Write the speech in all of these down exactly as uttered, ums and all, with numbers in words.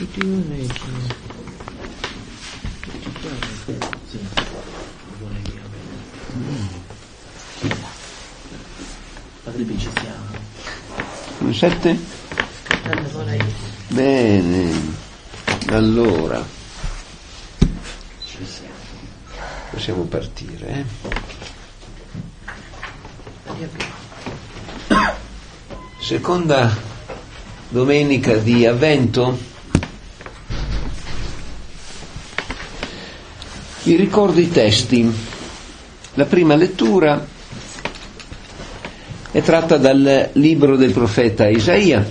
tutti noi ci siamo. Sette? Bene, allora possiamo partire, eh? Seconda domenica di Avvento. Vi ricordo i testi. La prima lettura è tratta dal libro del profeta Isaia,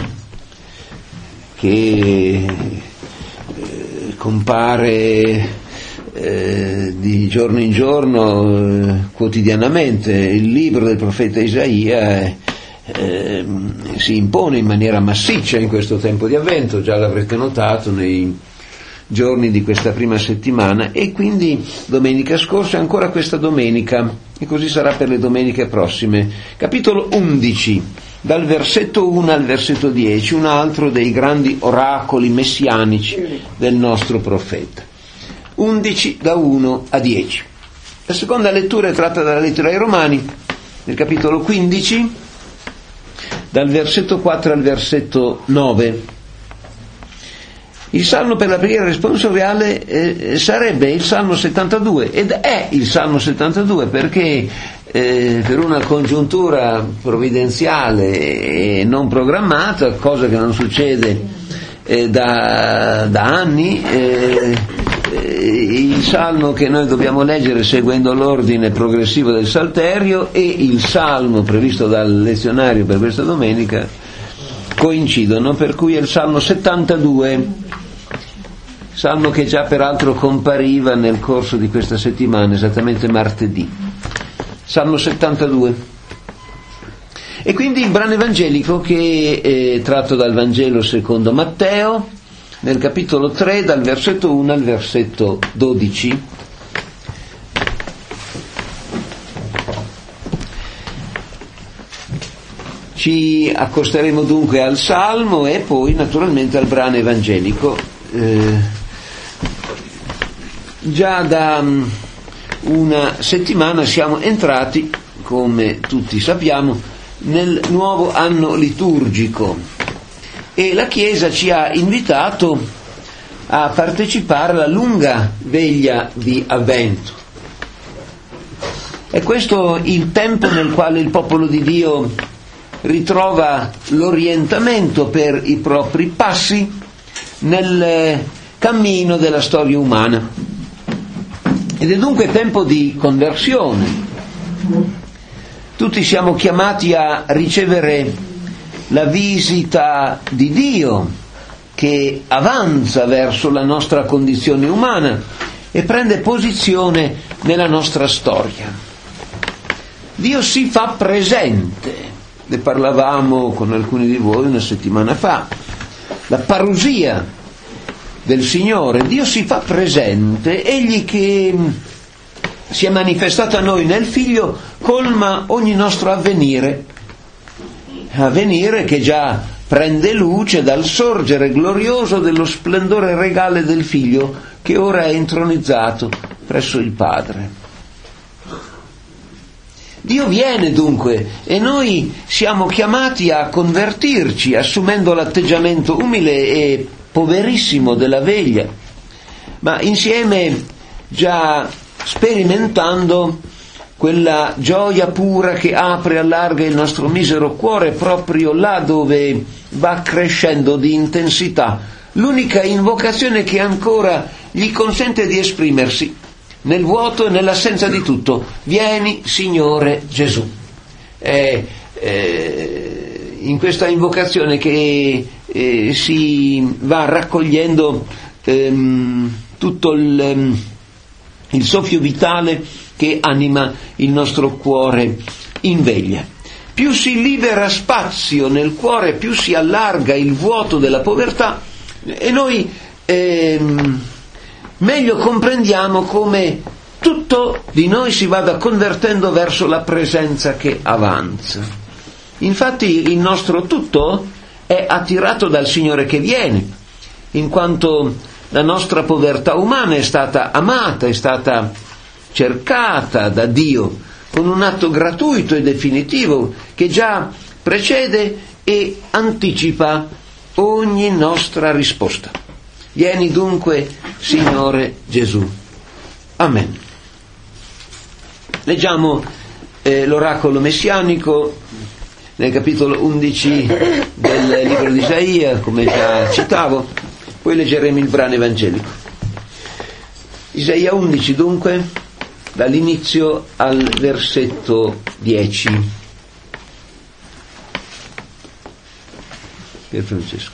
che eh, compare eh, di giorno in giorno, eh, quotidianamente. Il libro del profeta Isaia eh, eh, si impone in maniera massiccia in questo tempo di Avvento, già l'avrete notato nei giorni di questa prima settimana, e quindi domenica scorsa e ancora questa domenica, e così sarà per le domeniche prossime. Capitolo undici, dal versetto uno al versetto dieci, un altro dei grandi oracoli messianici del nostro profeta. undici da uno a dieci. La seconda lettura è tratta dalla lettera ai Romani, nel capitolo quindici, dal versetto quattro al versetto nove. Il salmo per la preghiera responsoriale eh, sarebbe il salmo settantadue, ed è il salmo settantadue perché eh, per una congiuntura provvidenziale e non programmata, cosa che non succede eh, da, da anni, eh, eh, il salmo che noi dobbiamo leggere seguendo l'ordine progressivo del Salterio e il salmo previsto dal lezionario per questa domenica coincidono, per cui è il salmo settantadue, salmo che già peraltro compariva nel corso di questa settimana, esattamente martedì. Salmo settantadue. E quindi il brano evangelico, che è tratto dal Vangelo secondo Matteo, nel capitolo tre, dal versetto uno al versetto dodici. Ci accosteremo dunque al salmo e poi naturalmente al brano evangelico. Eh, già da um, una settimana siamo entrati, come tutti sappiamo, nel nuovo anno liturgico e la Chiesa ci ha invitato a partecipare alla lunga veglia di Avvento. È questo il tempo nel quale il popolo di Dio ritrova l'orientamento per i propri passi nel cammino della storia umana, ed è dunque tempo di conversione. Tutti siamo chiamati a ricevere la visita di Dio che avanza verso la nostra condizione umana e prende posizione nella nostra storia. Dio si fa presente, ne parlavamo con alcuni di voi una settimana fa. La parousia del Signore, Dio si fa presente, egli che si è manifestato a noi nel Figlio colma ogni nostro avvenire, avvenire che già prende luce dal sorgere glorioso dello splendore regale del Figlio che ora è intronizzato presso il Padre. Dio viene dunque e noi siamo chiamati a convertirci assumendo l'atteggiamento umile e poverissimo della veglia, ma insieme già sperimentando quella gioia pura che apre e allarga il nostro misero cuore proprio là dove va crescendo di intensità l'unica invocazione che ancora gli consente di esprimersi nel vuoto e nell'assenza di tutto: vieni Signore Gesù. Eh, eh, in questa invocazione che eh, si va raccogliendo ehm, tutto il, ehm, il soffio vitale che anima il nostro cuore in veglia. Più si libera spazio nel cuore, più si allarga il vuoto della povertà, e noi ehm, meglio comprendiamo come tutto di noi si vada convertendo verso la presenza che avanza. Infatti il nostro tutto è attirato dal Signore che viene. in quanto la nostra povertà umana è stata amata, è stata cercata da Dio con un atto gratuito e definitivo che già precede e anticipa ogni nostra risposta. Vieni dunque, Signore Gesù. Amen. Leggiamo eh, l'oracolo messianico nel capitolo undici del libro di Isaia, come già citavo, poi leggeremo il brano evangelico. Isaia undici dunque, dall'inizio al versetto dieci. Per Francesco.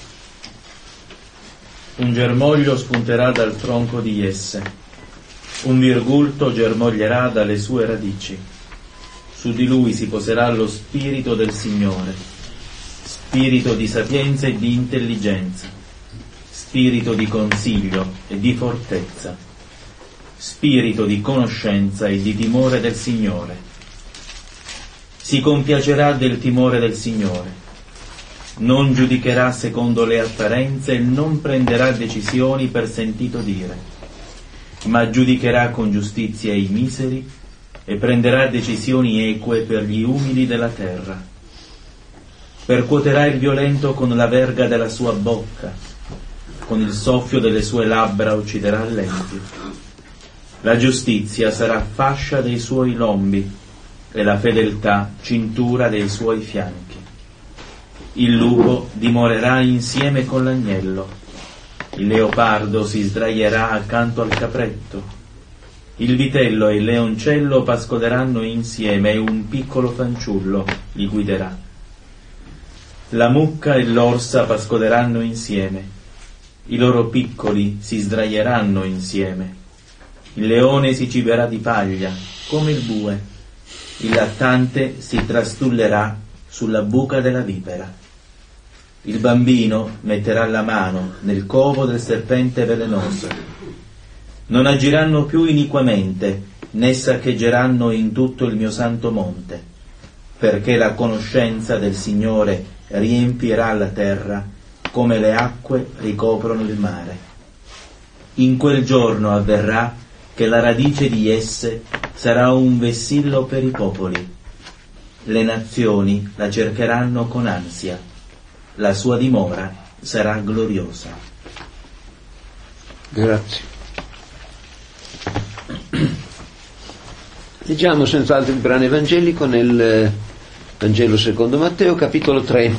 Un germoglio spunterà dal tronco di Jesse, un virgulto germoglierà dalle sue radici. Su di lui si poserà lo spirito del Signore, spirito di sapienza e di intelligenza, spirito di consiglio e di fortezza, spirito di conoscenza e di timore del Signore. Si compiacerà del timore del Signore, non giudicherà secondo le apparenze e non prenderà decisioni per sentito dire, ma giudicherà con giustizia i miseri e prenderà decisioni eque per gli umili della terra. Percuoterà il violento con la verga della sua bocca, con il soffio delle sue labbra ucciderà l'empio. La giustizia sarà fascia dei suoi lombi e la fedeltà cintura dei suoi fianchi. Il lupo dimorerà insieme con l'agnello, il leopardo si sdraierà accanto al capretto, il vitello e il leoncello pascoleranno insieme e un piccolo fanciullo li guiderà. La mucca e l'orsa pascoleranno insieme, i loro piccoli si sdraieranno insieme. Il leone si ciberà di paglia, come il bue, il lattante si trastullerà sulla buca della vipera. Il bambino metterà la mano nel covo del serpente velenoso. Non agiranno più iniquamente, né saccheggeranno in tutto il mio santo monte, perché la conoscenza del Signore riempirà la terra come le acque ricoprono il mare. In quel giorno avverrà che la radice di esse sarà un vessillo per i popoli. Le nazioni la cercheranno con ansia. La sua dimora sarà gloriosa. Grazie. Leggiamo senz'altro il brano evangelico nel Vangelo secondo Matteo, capitolo tre,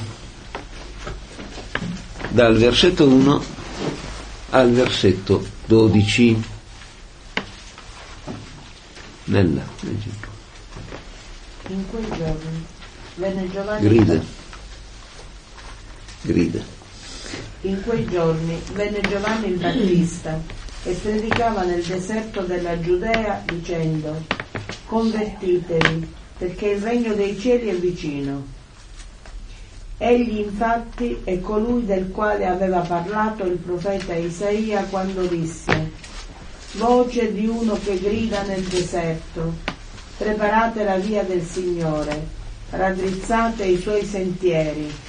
dal versetto uno al versetto dodici. Nella, in quei giorni venne Giovanni grida. Grida. In quei giorni venne Giovanni il Battista e predicava nel deserto della Giudea dicendo: convertitevi, perché il regno dei cieli è vicino. Egli infatti è colui del quale aveva parlato il profeta Isaia quando disse: voce di uno che grida nel deserto, preparate la via del Signore, raddrizzate i suoi sentieri.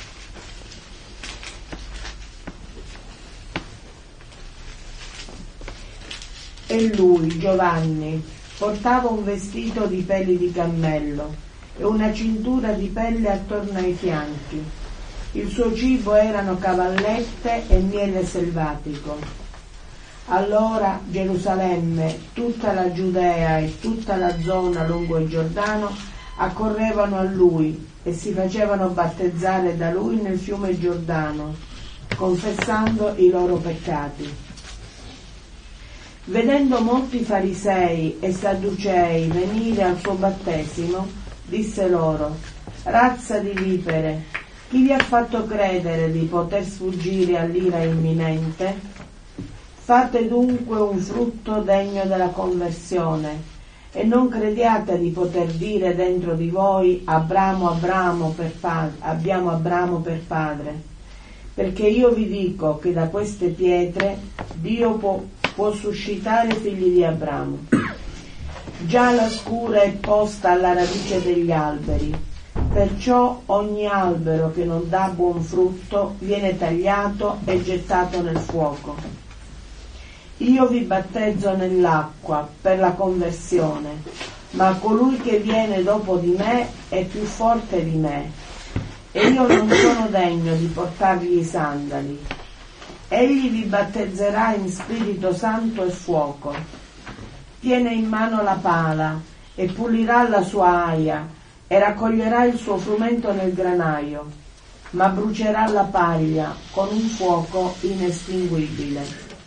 E lui, Giovanni, portava un vestito di peli di cammello e una cintura di pelle attorno ai fianchi. Il suo cibo erano cavallette e miele selvatico. Allora Gerusalemme, tutta la Giudea e tutta la zona lungo il Giordano accorrevano a lui e si facevano battezzare da lui nel fiume Giordano, confessando i loro peccati. Vedendo molti farisei e sadducei venire al suo battesimo, disse loro: razza di vipere, chi vi ha fatto credere di poter sfuggire all'ira imminente? Fate dunque un frutto degno della conversione e non crediate di poter dire dentro di voi: Abramo, Abramo per padre, abbiamo Abramo per padre, perché io vi dico che da queste pietre Dio può può suscitare figli di Abramo. Già la scura è posta alla radice degli alberi. Perciò ogni albero che non dà buon frutto viene tagliato e gettato nel fuoco. Io vi battezzo nell'acqua per la conversione, ma colui che viene dopo di me è più forte di me, e io non sono degno di portargli i sandali. Egli vi battezzerà in Spirito Santo e fuoco. Tiene in mano la pala e pulirà la sua aia e raccoglierà il suo frumento nel granaio, ma brucerà la paglia con un fuoco inestinguibile.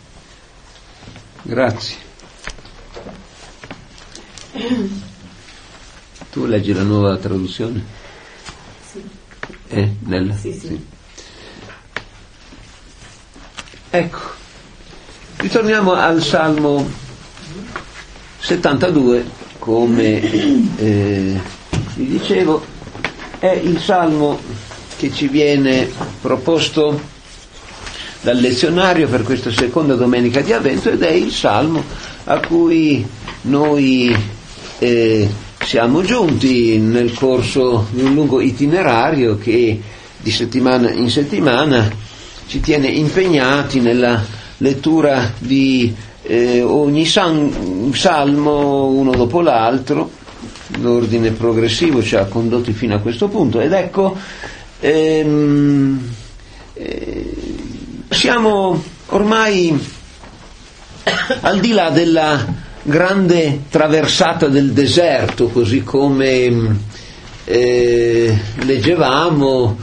Grazie. Tu leggi la nuova traduzione? Sì. Eh, nella? Sì, sì. Sì. Ecco, ritorniamo al Salmo settantadue, come eh, vi dicevo, è il Salmo che ci viene proposto dal lezionario per questa seconda domenica di Avvento, ed è il Salmo a cui noi eh, siamo giunti nel corso di un lungo itinerario che di settimana in settimana ci tiene impegnati nella lettura di eh, ogni san, salmo uno dopo l'altro. L'ordine progressivo ci ha condotti fino a questo punto, ed ecco ehm, eh, siamo ormai al di là della grande traversata del deserto, così come eh, leggevamo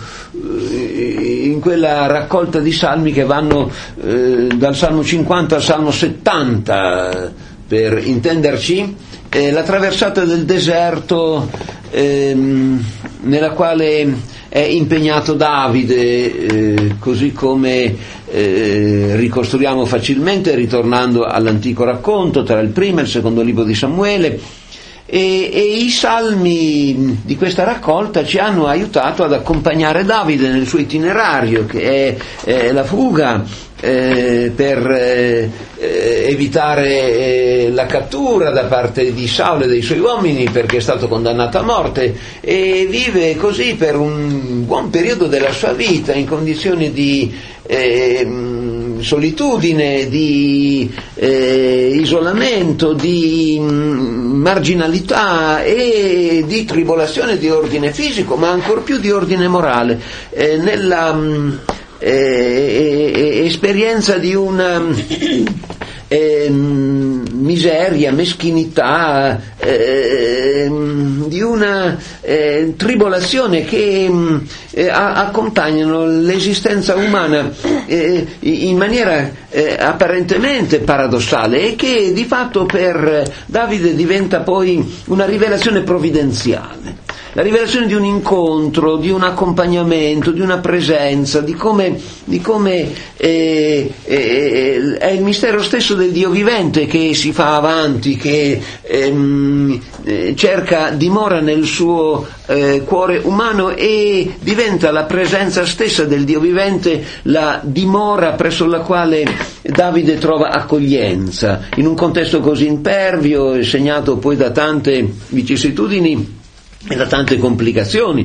in quella raccolta di salmi che vanno eh, dal Salmo cinquanta al Salmo settanta, per intenderci, eh, la traversata del deserto ehm, nella quale è impegnato Davide, eh, così come eh, ricostruiamo facilmente ritornando all'antico racconto tra il primo e il secondo libro di Samuele. E, e i salmi di questa raccolta ci hanno aiutato ad accompagnare Davide nel suo itinerario, che è, è la fuga eh, per eh, evitare eh, la cattura da parte di Saulo e dei suoi uomini, perché è stato condannato a morte, e vive così per un buon periodo della sua vita in condizioni di eh, solitudine, di eh, isolamento, di mh, marginalità e di tribolazione di ordine fisico, ma ancor più di ordine morale, eh, nella mh, eh, eh, esperienza di una eh, miseria, meschinità, eh, di una eh, tribolazione che eh, accompagnano l'esistenza umana eh, in maniera eh, apparentemente paradossale, e che di fatto per Davide diventa poi una rivelazione provvidenziale. La rivelazione di un incontro, di un accompagnamento, di una presenza, di come, di come eh, eh, è il mistero stesso del Dio vivente che si fa avanti, che ehm, eh, cerca, dimora nel suo eh, cuore umano, e diventa la presenza stessa del Dio vivente la dimora presso la quale Davide trova accoglienza, in un contesto così impervio e segnato poi da tante vicissitudini e da tante complicazioni.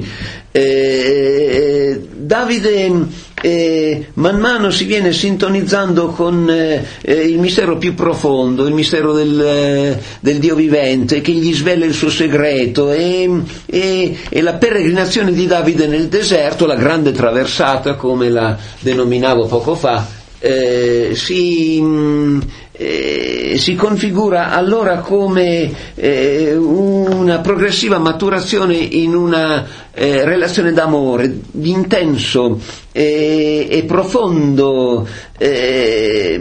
Eh, Davide eh, man mano si viene sintonizzando con eh, il mistero più profondo, il mistero del, eh, del Dio vivente, che gli svela il suo segreto, e, e, e la peregrinazione di Davide nel deserto, la grande traversata come la denominavo poco fa, eh, si mh, Eh, si configura allora come eh, una progressiva maturazione in una eh, relazione d'amore, di intenso eh, e profondo eh,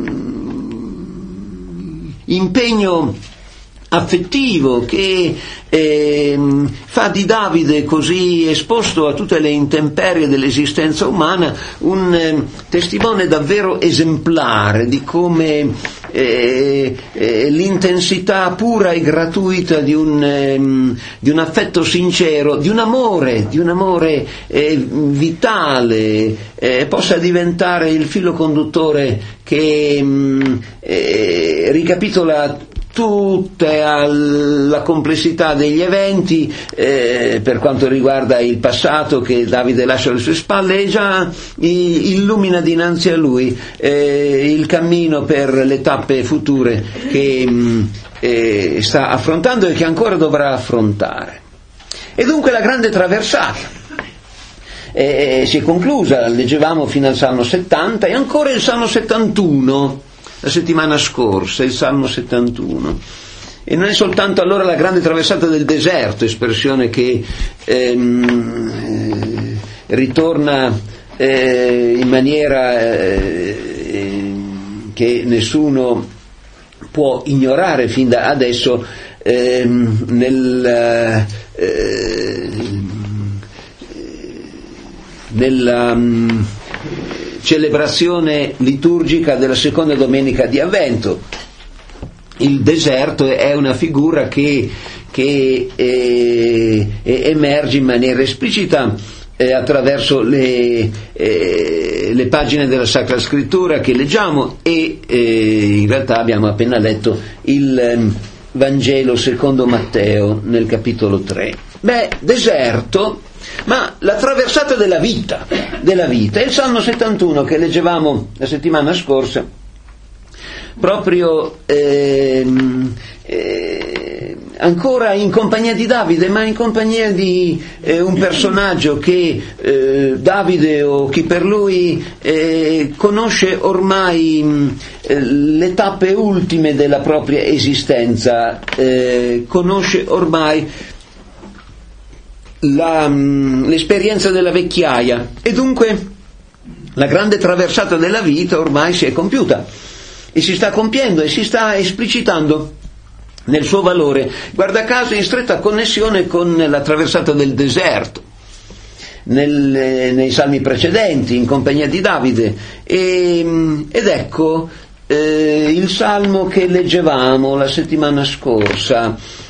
impegno affettivo che eh, fa di Davide, così esposto a tutte le intemperie dell'esistenza umana, un eh, testimone davvero esemplare di come eh, eh, l'intensità pura e gratuita di un, eh, di un affetto sincero, di un amore, di un amore eh, vitale, eh, possa diventare il filo conduttore che eh, ricapitola tutta la complessità degli eventi eh, per quanto riguarda il passato che Davide lascia alle sue spalle, e già illumina dinanzi a lui eh, il cammino per le tappe future che mh, eh, sta affrontando e che ancora dovrà affrontare. E dunque la grande traversata eh, si è conclusa, leggevamo fino al Salmo settanta, e ancora il Salmo settantuno la settimana scorsa, il Salmo settantuno. E non è soltanto allora la grande traversata del deserto, espressione che ehm, eh, ritorna eh, in maniera eh, che nessuno può ignorare fin da adesso ehm, nel, eh, nella um, celebrazione liturgica della seconda domenica di Avvento. Il deserto è una figura che, che eh, emerge in maniera esplicita eh, attraverso le, eh, le pagine della Sacra Scrittura che leggiamo, e eh, in realtà abbiamo appena letto il eh, Vangelo secondo Matteo nel capitolo tre. Beh, deserto, ma la traversata della vita, della vita, il Salmo settantuno che leggevamo la settimana scorsa, proprio eh, eh, ancora in compagnia di Davide, ma in compagnia di eh, un personaggio che eh, Davide, o chi per lui, eh, conosce ormai eh, le tappe ultime della propria esistenza, eh, conosce ormai La, l'esperienza della vecchiaia, e dunque la grande traversata della vita ormai si è compiuta e si sta compiendo e si sta esplicitando nel suo valore, guarda caso in stretta connessione con la traversata del deserto nel, nei salmi precedenti in compagnia di Davide. E, ed ecco eh, il salmo che leggevamo la settimana scorsa.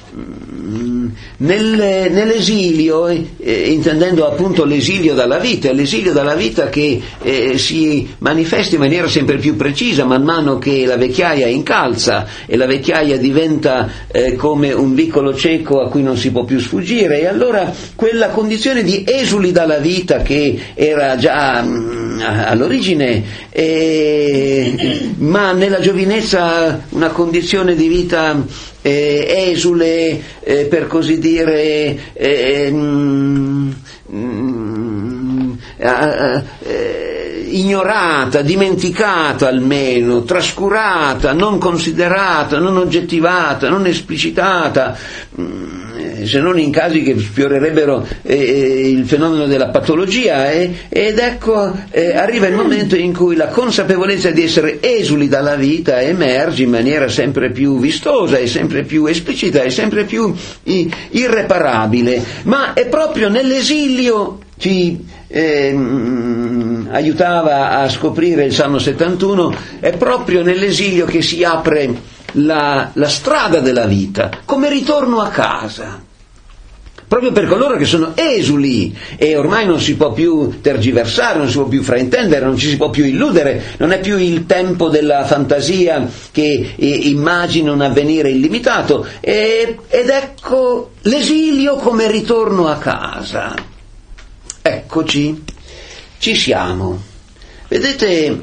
Nel, nell'esilio, eh, intendendo appunto l'esilio dalla vita, l'esilio dalla vita che eh, si manifesta in maniera sempre più precisa man mano che la vecchiaia incalza e la vecchiaia diventa eh, come un vicolo cieco a cui non si può più sfuggire, e allora quella condizione di esuli dalla vita che era già mh, all'origine, eh, ma nella giovinezza una condizione di vita Eh, esule, eh, per così dire, eh, mm, mm, eh, eh, ignorata, dimenticata almeno, trascurata, non considerata, non oggettivata, non esplicitata, mm, se non in casi che sfiorerebbero eh, il fenomeno della patologia, eh, ed ecco eh, arriva il momento in cui la consapevolezza di essere esuli dalla vita emerge in maniera sempre più vistosa e sempre più esplicita e sempre più i, irreparabile, ma è proprio nell'esilio, ci eh, aiutava a scoprire il Salmo settantuno, è proprio nell'esilio che si apre la, la strada della vita, come ritorno a casa. Proprio per coloro che sono esuli, e ormai non si può più tergiversare, non si può più fraintendere, non ci si può più illudere, non è più il tempo della fantasia che eh, immagina un avvenire illimitato, e, ed ecco l'esilio come ritorno a casa. Eccoci, ci siamo. Vedete,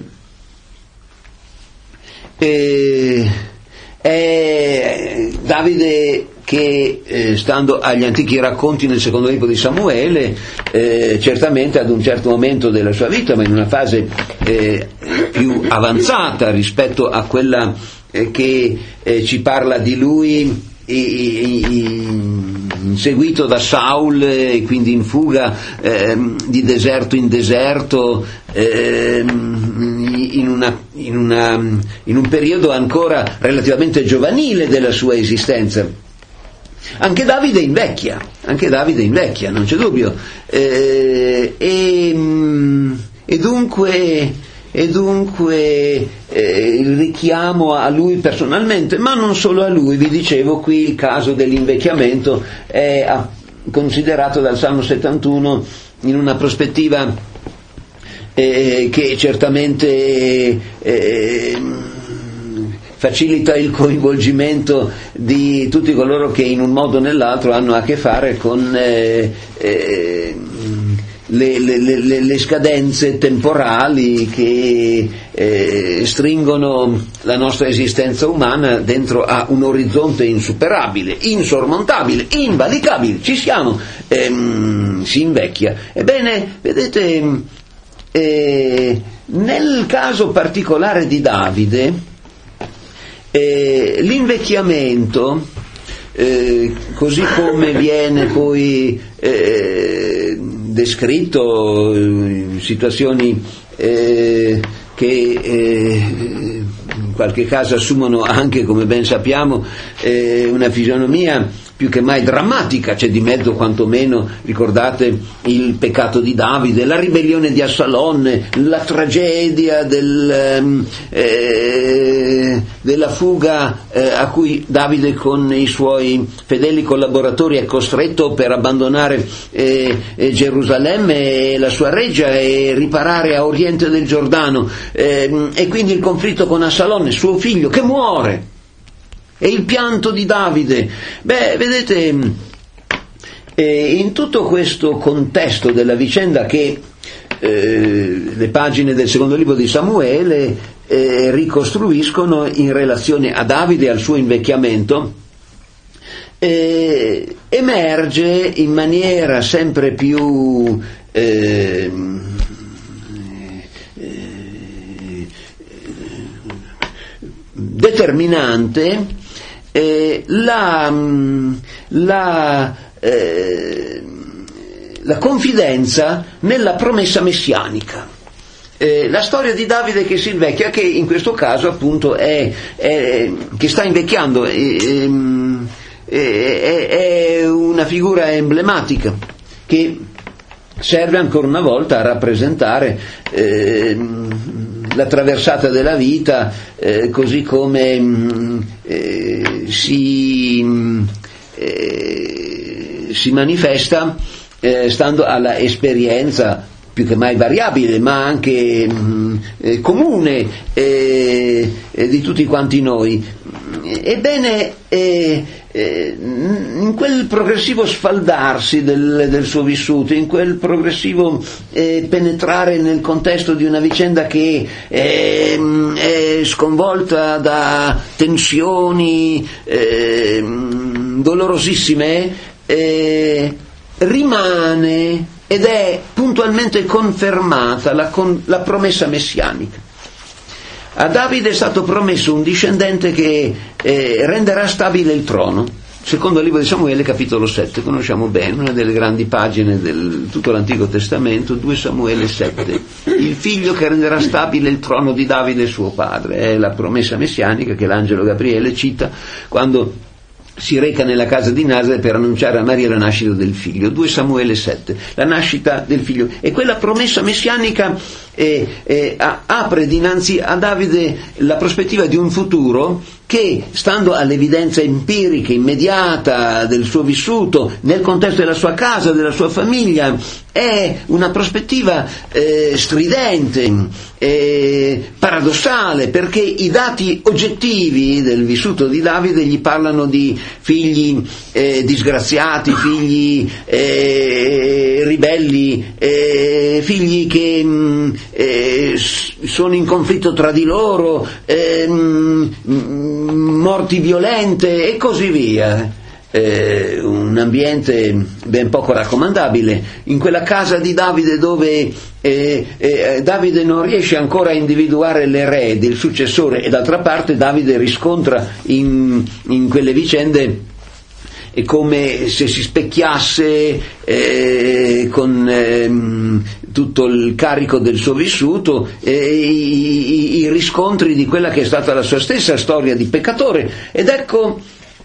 eh, è Davide che eh, stando agli antichi racconti nel secondo libro di Samuele, eh, certamente ad un certo momento della sua vita, ma in una fase eh, più avanzata rispetto a quella eh, che eh, ci parla di lui inseguito da Saul e quindi in fuga eh, di deserto in deserto, eh, in, una, in, una, in un periodo ancora relativamente giovanile della sua esistenza. Anche Davide invecchia, anche Davide invecchia, non c'è dubbio, eh, e, e dunque, e dunque eh, il richiamo a lui personalmente, ma non solo a lui, vi dicevo, qui il caso dell'invecchiamento è considerato dal Salmo settantuno in una prospettiva eh, che certamente eh, facilita il coinvolgimento di tutti coloro che in un modo o nell'altro hanno a che fare con eh, eh, le, le, le, le scadenze temporali che eh, stringono la nostra esistenza umana dentro a un orizzonte insuperabile, insormontabile, invalicabile. Ci siamo, ehm, si invecchia. Ebbene, vedete, eh, nel caso particolare di Davide, eh, l'invecchiamento, eh, così come viene poi eh, descritto in situazioni eh, che eh, in qualche caso assumono anche, come ben sappiamo, eh, una fisionomia più che mai drammatica. C'è di mezzo, quantomeno, ricordate il peccato di Davide, la ribellione di Assalon, la tragedia del, eh, della fuga eh, a cui Davide con i suoi fedeli collaboratori è costretto per abbandonare eh, eh, Gerusalemme e la sua reggia e riparare a oriente del Giordano, eh, e quindi il conflitto con Assalon, suo figlio, che muore. E il pianto di Davide. Beh, vedete, eh, in tutto questo contesto della vicenda che eh, le pagine del secondo libro di Samuele eh, ricostruiscono in relazione a Davide e al suo invecchiamento, eh, emerge in maniera sempre più eh, determinante eh, la, la, eh, la confidenza nella promessa messianica. Eh, la storia di Davide che si invecchia, che in questo caso appunto è, è che sta invecchiando, è, è, è una figura emblematica che serve ancora una volta a rappresentare eh, la traversata della vita, eh, così come mh, eh, si, eh, si manifesta eh, stando alla esperienza più che mai variabile, ma anche mh, eh, comune eh, eh, di tutti quanti noi. Ebbene, eh, eh, in quel progressivo sfaldarsi del, del suo vissuto, in quel progressivo eh, penetrare nel contesto di una vicenda che eh, è sconvolta da tensioni eh, dolorosissime, eh, rimane ed è puntualmente confermata la, con, la promessa messianica. A Davide è stato promesso un discendente che eh, renderà stabile il trono. Secondo il libro di Samuele, capitolo sette, conosciamo bene, una delle grandi pagine di tutto l'Antico Testamento, due Samuele sette. Il figlio che renderà stabile il trono di Davide suo padre. È la promessa messianica che l'angelo Gabriele cita quando si reca nella casa di Nazare per annunciare a Maria la nascita del figlio. due Samuele sette, la nascita del figlio. E quella promessa messianica eh, eh, apre dinanzi a Davide la prospettiva di un futuro che, stando all'evidenza empirica immediata del suo vissuto, nel contesto della sua casa, della sua famiglia, è una prospettiva eh, stridente, eh, paradossale, perché i dati oggettivi del vissuto di Davide gli parlano di figli eh, disgraziati, figli eh, ribelli, eh, figli che mh, eh, sono in conflitto tra di loro, eh, mh, morti violente e così via. Eh, un ambiente ben poco raccomandabile in quella casa di Davide, dove eh, eh, Davide non riesce ancora a individuare l'erede, il successore, e d'altra parte Davide riscontra in, in quelle vicende è come se si specchiasse eh, con ehm, tutto il carico del suo vissuto eh, i, i, i riscontri di quella che è stata la sua stessa storia di peccatore. Ed ecco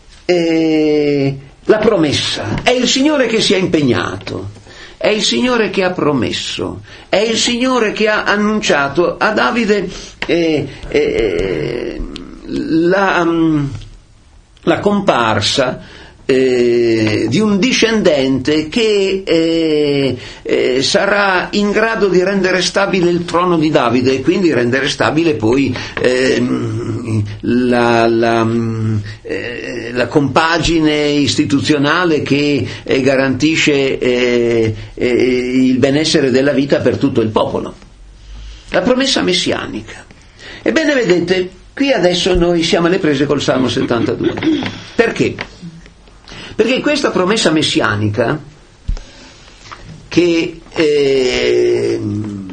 eh, la promessa. È il Signore che si è impegnato, è il Signore che ha promesso, è il Signore che ha annunciato a Davide eh, eh, la, la comparsa eh, di un discendente che eh, eh, sarà in grado di rendere stabile il trono di Davide e quindi rendere stabile poi eh, la, la, eh, la compagine istituzionale che eh, garantisce eh, eh, il benessere della vita per tutto il popolo. La promessa messianica. Ebbene, vedete, qui adesso noi siamo alle prese col Salmo settantadue. Perché? Perché questa promessa messianica, che eh,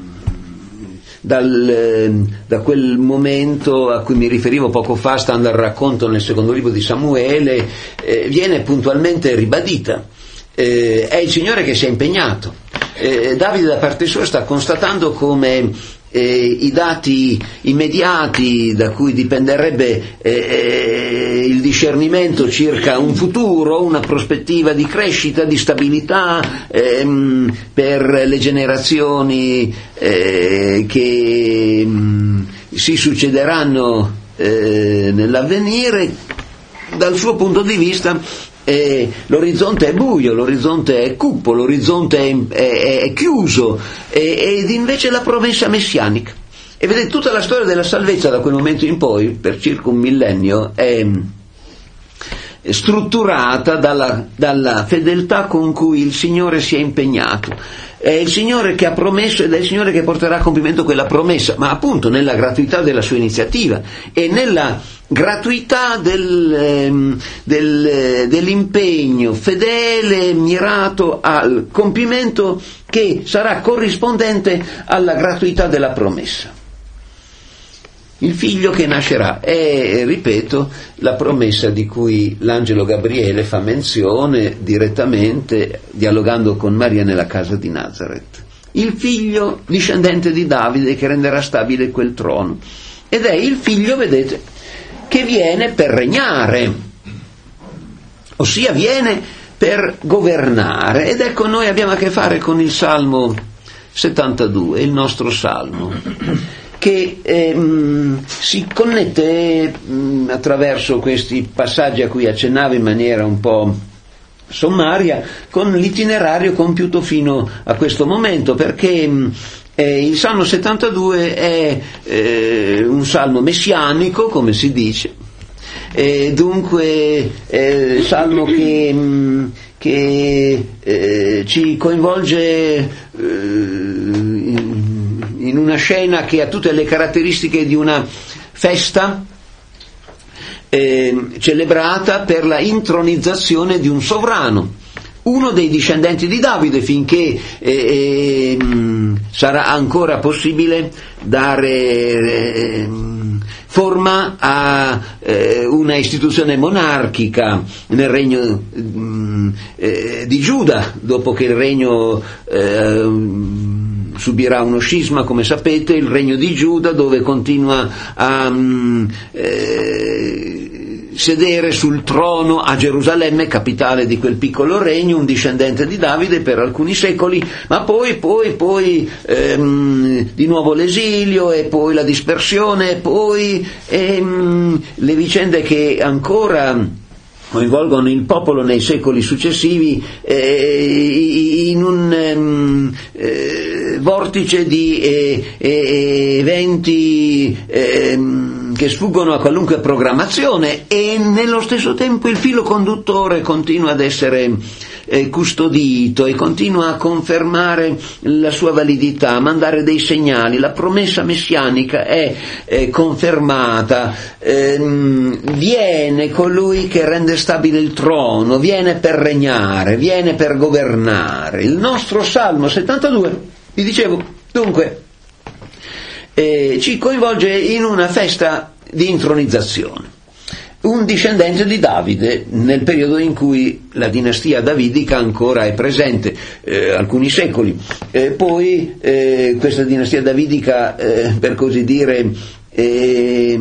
dal, da quel momento a cui mi riferivo poco fa, stando al racconto nel secondo libro di Samuele, eh, viene puntualmente ribadita. Eh, è il Signore che si è impegnato. Eh, Davide da parte sua sta constatando come Eh, i dati immediati da cui dipenderebbe eh, il discernimento circa un futuro, una prospettiva di crescita, di stabilità ehm, per le generazioni eh, che mh, si succederanno eh, nell'avvenire, dal suo punto di vista Eh, l'orizzonte è buio, l'orizzonte è cupo, l'orizzonte è, è, è chiuso, e, ed invece la promessa messianica. E vedete, tutta la storia della salvezza da quel momento in poi, per circa un millennio, è, è strutturata dalla, dalla fedeltà con cui il Signore si è impegnato. È il Signore che ha promesso ed è il Signore che porterà a compimento quella promessa, ma appunto nella gratuità della sua iniziativa e nella gratuità del, ehm, del, eh, dell'impegno fedele, mirato al compimento, che sarà corrispondente alla gratuità della promessa. Il figlio che nascerà è, ripeto, la promessa di cui l'angelo Gabriele fa menzione direttamente dialogando con Maria nella casa di Nazareth. Il figlio discendente di Davide che renderà stabile quel trono. Ed è il figlio, vedete, che viene per regnare, ossia viene per governare. Ed ecco, noi abbiamo a che fare con il Salmo settantadue, il nostro Salmo, che ehm, si connette mh, attraverso questi passaggi a cui accennavo in maniera un po' sommaria con l'itinerario compiuto fino a questo momento, perché mh, eh, il Salmo settantadue è eh, un salmo messianico, come si dice, e dunque eh, salmo che, mh, che eh, ci coinvolge eh, in una scena che ha tutte le caratteristiche di una festa eh, celebrata per la intronizzazione di un sovrano, uno dei discendenti di Davide, finché eh, eh, sarà ancora possibile dare eh, forma a eh, una istituzione monarchica nel regno eh, di Giuda, dopo che il regno eh, subirà uno scisma, come sapete, il regno di Giuda, dove continua a um, eh, sedere sul trono a Gerusalemme, capitale di quel piccolo regno, un discendente di Davide per alcuni secoli, ma poi, poi, poi ehm, di nuovo l'esilio e poi la dispersione e poi ehm, le vicende che ancora coinvolgono il popolo nei secoli successivi eh, in un ehm, eh, vortice di eh, eh, eventi eh, che sfuggono a qualunque programmazione, e nello stesso tempo il filo conduttore continua ad essere eh, custodito e continua a confermare la sua validità, a mandare dei segnali. La promessa messianica è eh, confermata, ehm, viene colui che rende stabile il trono, viene per regnare, viene per governare. Il nostro Salmo settantadue, vi dicevo, dunque eh, ci coinvolge in una festa di intronizzazione. Un discendente di Davide nel periodo in cui la dinastia davidica ancora è presente, eh, alcuni secoli, eh, poi eh, questa dinastia davidica eh, per così dire eh,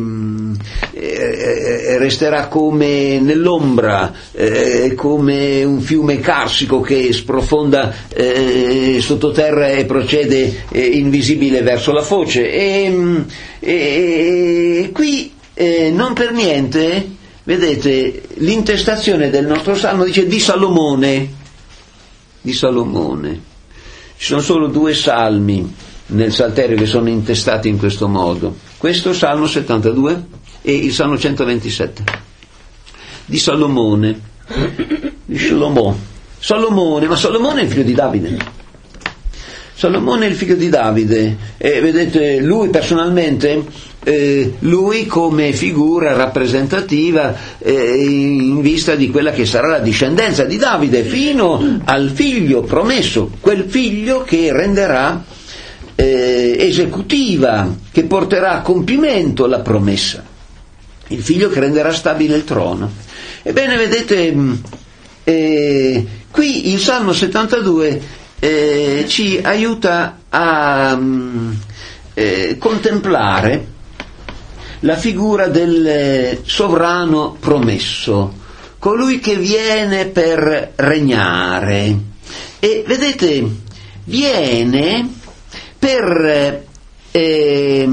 eh, resterà come nell'ombra, eh, come un fiume carsico che sprofonda eh, sottoterra e procede eh, invisibile verso la foce, e, e, e qui Eh, non per niente vedete, l'intestazione del nostro salmo dice di Salomone, di Salomone. Ci sono solo due salmi nel Salterio che sono intestati in questo modo, questo Salmo settantadue e il Salmo centoventisette, di Salomone, di Shlomo. Salomone, ma Salomone è il figlio di Davide. Salomone è il figlio di Davide, e vedete, lui personalmente, eh, lui come figura rappresentativa eh, in vista di quella che sarà la discendenza di Davide fino al figlio promesso, quel figlio che renderà eh, esecutiva, che porterà a compimento la promessa, il figlio che renderà stabile il trono. Ebbene, vedete, eh, qui il Salmo settantadue Eh, ci aiuta a eh, contemplare la figura del sovrano promesso, colui che viene per regnare, e vedete, viene per eh,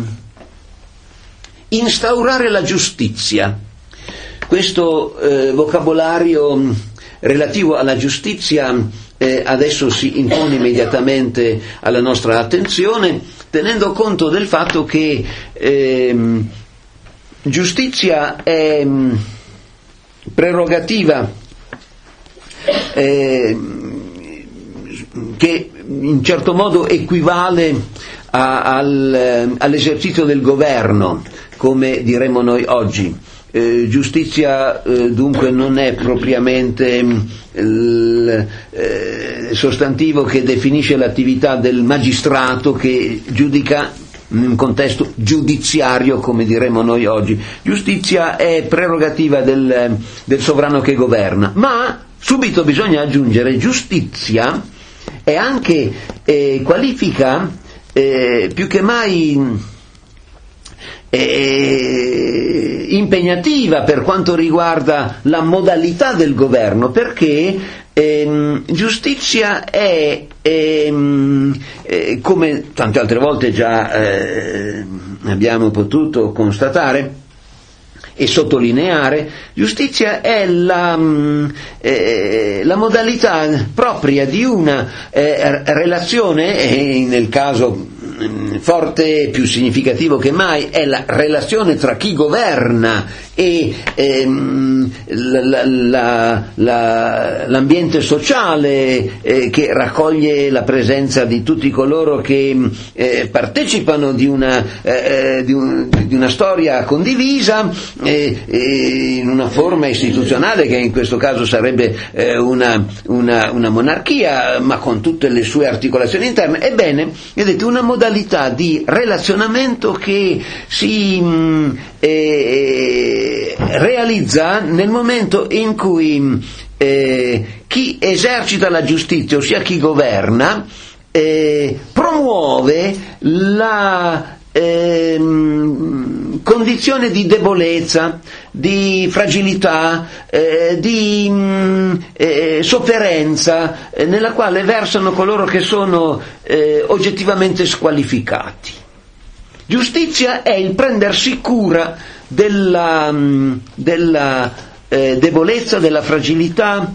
instaurare la giustizia. Questo eh, vocabolario relativo alla giustizia Eh, adesso si impone immediatamente alla nostra attenzione, tenendo conto del fatto che ehm, giustizia è mh, prerogativa eh, che in certo modo equivale a, al, all'esercizio del governo, come diremmo noi oggi. Eh, giustizia eh, dunque non è propriamente il eh, sostantivo che definisce l'attività del magistrato che giudica in un contesto giudiziario, come diremmo noi oggi. Giustizia è prerogativa del, del sovrano che governa, ma subito bisogna aggiungere giustizia è anche eh, qualifica eh, più che mai Eh, impegnativa per quanto riguarda la modalità del governo, perché ehm, giustizia è ehm, eh, come tante altre volte già eh, abbiamo potuto constatare e sottolineare, giustizia è la, eh, la modalità propria di una eh, relazione, e nel caso forte, più significativo che mai, è la relazione tra chi governa e ehm, la, la, la, l'ambiente sociale eh, che raccoglie la presenza di tutti coloro che eh, partecipano di una, eh, di, un, di una storia condivisa eh, eh, in una forma istituzionale che in questo caso sarebbe eh, una, una, una monarchia, ma con tutte le sue articolazioni interne. Ebbene, vedete, una modalità di relazionamento che si mh, eh, realizza nel momento in cui eh, chi esercita la giustizia, ossia chi governa, eh, promuove la eh, condizione di debolezza, di fragilità, eh, di mh, eh, sofferenza eh, nella quale versano coloro che sono eh, oggettivamente squalificati. Giustizia è il prendersi cura della, mh, della eh, debolezza, della fragilità,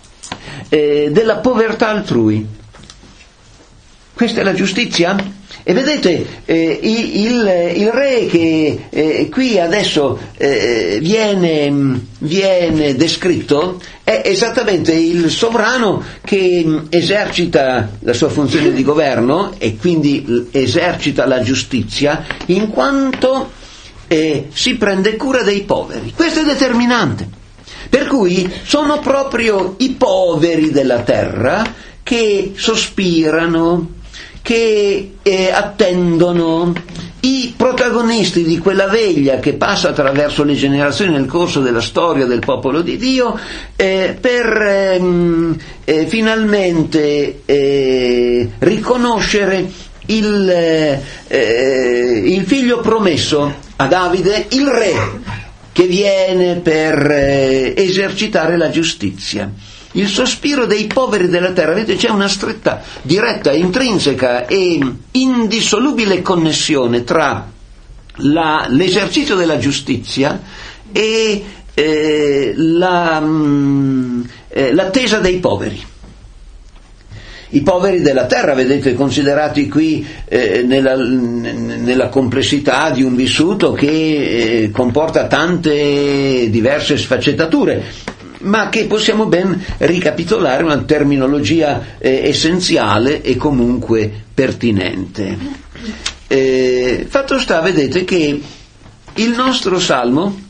eh, della povertà altrui. Questa è la giustizia? E vedete, eh, il, il re che eh, qui adesso eh, viene, viene descritto è esattamente il sovrano che esercita la sua funzione di governo e quindi esercita la giustizia in quanto eh, si prende cura dei poveri. Questo è determinante. Per cui sono proprio i poveri della terra che sospirano, che eh, attendono, i protagonisti di quella veglia che passa attraverso le generazioni nel corso della storia del popolo di Dio, eh, per ehm, eh, finalmente eh, riconoscere il, eh, il figlio promesso a Davide, il re che viene per eh, esercitare la giustizia. Il sospiro dei poveri della terra. Vedete, c'è una stretta, diretta, intrinseca e indissolubile connessione tra la, l'esercizio della giustizia e eh, la, mh, eh, l'attesa dei poveri. I poveri della terra, vedete, considerati qui eh, nella, nella complessità di un vissuto che eh, comporta tante diverse sfaccettature, ma che possiamo ben ricapitolare una terminologia eh, essenziale e comunque pertinente. Eh, fatto sta, vedete, che il nostro salmo,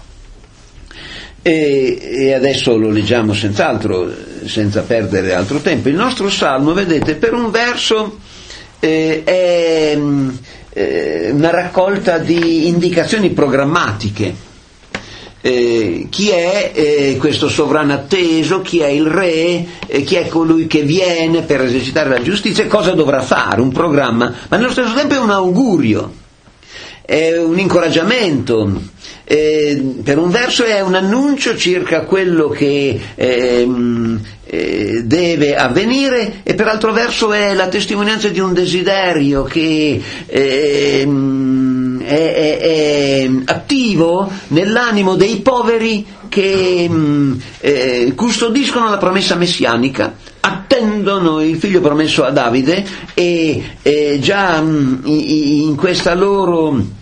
e, e adesso lo leggiamo senz'altro, senza perdere altro tempo, il nostro salmo, vedete, per un verso eh, è eh, una raccolta di indicazioni programmatiche. Eh, chi è eh, questo sovrano atteso, chi è il re, eh, chi è colui che viene per esercitare la giustizia, cosa dovrà fare, un programma, ma nello stesso tempo è un augurio, è un incoraggiamento. Eh, per un verso è un annuncio circa quello che eh, eh, deve avvenire, e per altro verso è la testimonianza di un desiderio che eh, è, è, è attivo nell'animo dei poveri che eh, custodiscono la promessa messianica, attendono il figlio promesso a Davide, e eh, già in, in questa loro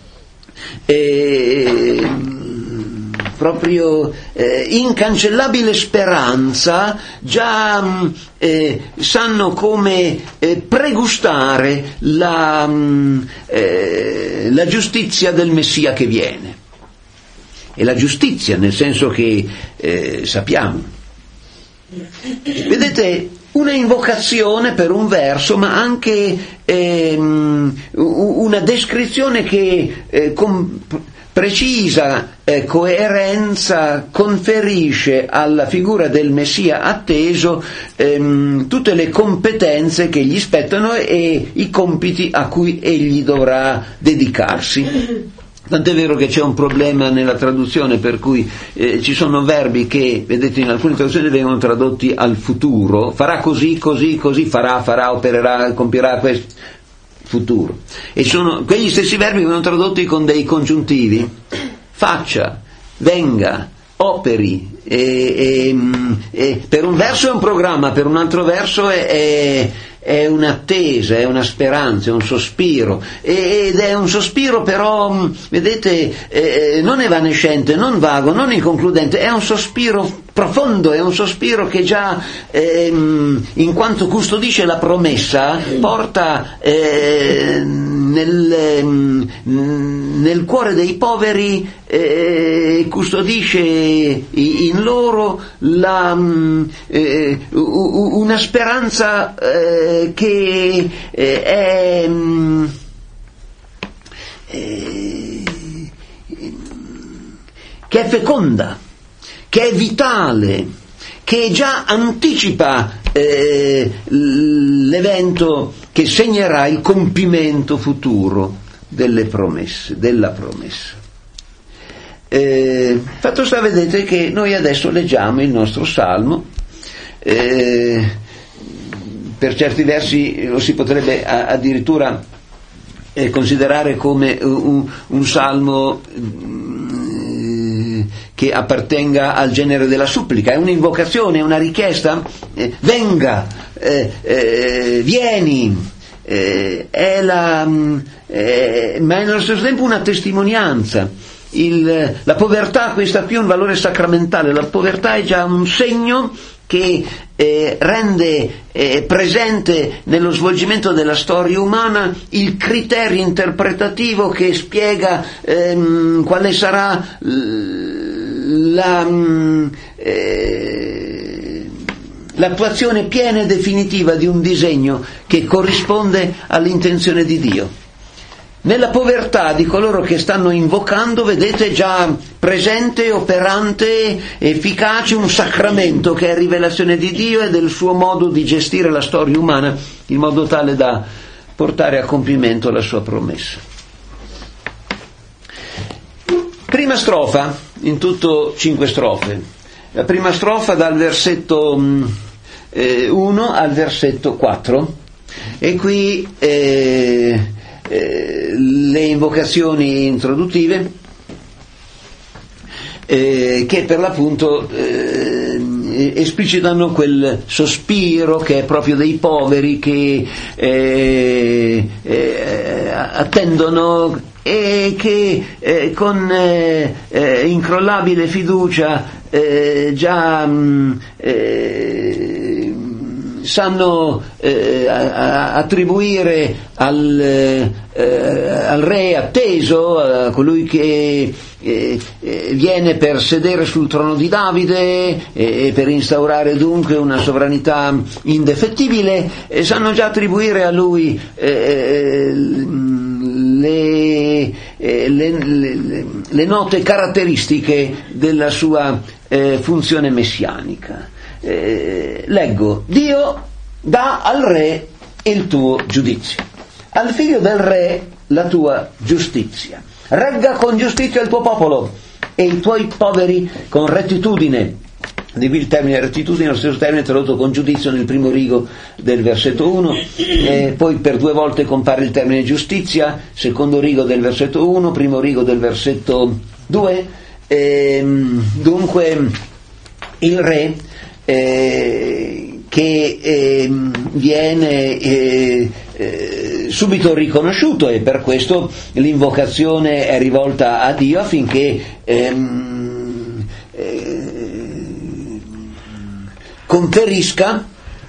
Eh, proprio eh, incancellabile speranza già eh, sanno come eh, pregustare la, eh, la giustizia del Messia che viene. E la giustizia nel senso che eh, sappiamo, vedete, una invocazione per un verso, ma anche ehm, una descrizione che eh, con precisa eh, coerenza conferisce alla figura del Messia atteso ehm, tutte le competenze che gli spettano e i compiti a cui egli dovrà dedicarsi. Tant'è vero che c'è un problema nella traduzione, per cui eh, ci sono verbi che, vedete, in alcune traduzioni vengono tradotti al futuro: farà così, così, così, farà, farà, opererà, compierà questo, futuro. E sono quegli stessi verbi vengono tradotti con dei congiuntivi: faccia, venga, operi. E, e, e per un verso è un programma, per un altro verso è, è è un'attesa, è una speranza, è un sospiro, ed è un sospiro però, vedete, eh, non evanescente, non vago, non inconcludente, è un sospiro profondo, è un sospiro che già ehm, in quanto custodisce la promessa porta eh, nel, ehm, nel cuore dei poveri, eh, custodisce in loro la, eh, una speranza eh, che eh, è eh, che è feconda, che è vitale, che già anticipa eh, l'evento che segnerà il compimento futuro delle promesse, della promessa. Eh, fatto sta, vedete, che noi adesso leggiamo il nostro salmo, eh, per certi versi lo si potrebbe a, addirittura eh, considerare come un, un salmo che appartenga al genere della supplica, è un'invocazione, è una richiesta, eh, venga, eh, eh, vieni, eh, è la, eh, ma è nello stesso tempo una testimonianza. Il, la povertà, questa qui è un valore sacramentale, la povertà è già un segno che eh, rende eh, presente nello svolgimento della storia umana il criterio interpretativo che spiega ehm, quale sarà la, eh, l'attuazione piena e definitiva di un disegno che corrisponde all'intenzione di Dio. Nella povertà di coloro che stanno invocando, vedete, già presente, operante, efficace un sacramento che è rivelazione di Dio e del suo modo di gestire la storia umana in modo tale da portare a compimento la sua promessa. Prima strofa, in tutto cinque strofe. La prima strofa dal versetto eh, uno al versetto quattro, e qui eh, Eh, le invocazioni introduttive. eh, che per l'appunto eh, esplicitano quel sospiro che è proprio dei poveri che eh, eh, attendono e che eh, con eh, eh, incrollabile fiducia eh, già mh, eh, sanno eh, attribuire al, eh, al re atteso, a colui che eh, eh, viene per sedere sul trono di Davide e eh, per instaurare dunque una sovranità indefettibile, eh, sanno già attribuire a lui eh, le, eh, le, le, le note caratteristiche della sua eh, funzione messianica. Eh, leggo: Dio dà al re il tuo giudizio, al figlio del re la tua giustizia. Regga con giustizia il tuo popolo e i tuoi poveri con rettitudine. Di qui il termine rettitudine, lo stesso termine tradotto con giudizio nel primo rigo del versetto uno, eh, poi per due volte compare il termine giustizia, secondo rigo del versetto uno, primo rigo del versetto due. Eh, dunque il re eh, che eh, viene eh, eh, subito riconosciuto, e per questo l'invocazione è rivolta a Dio affinché ehm, eh, conferisca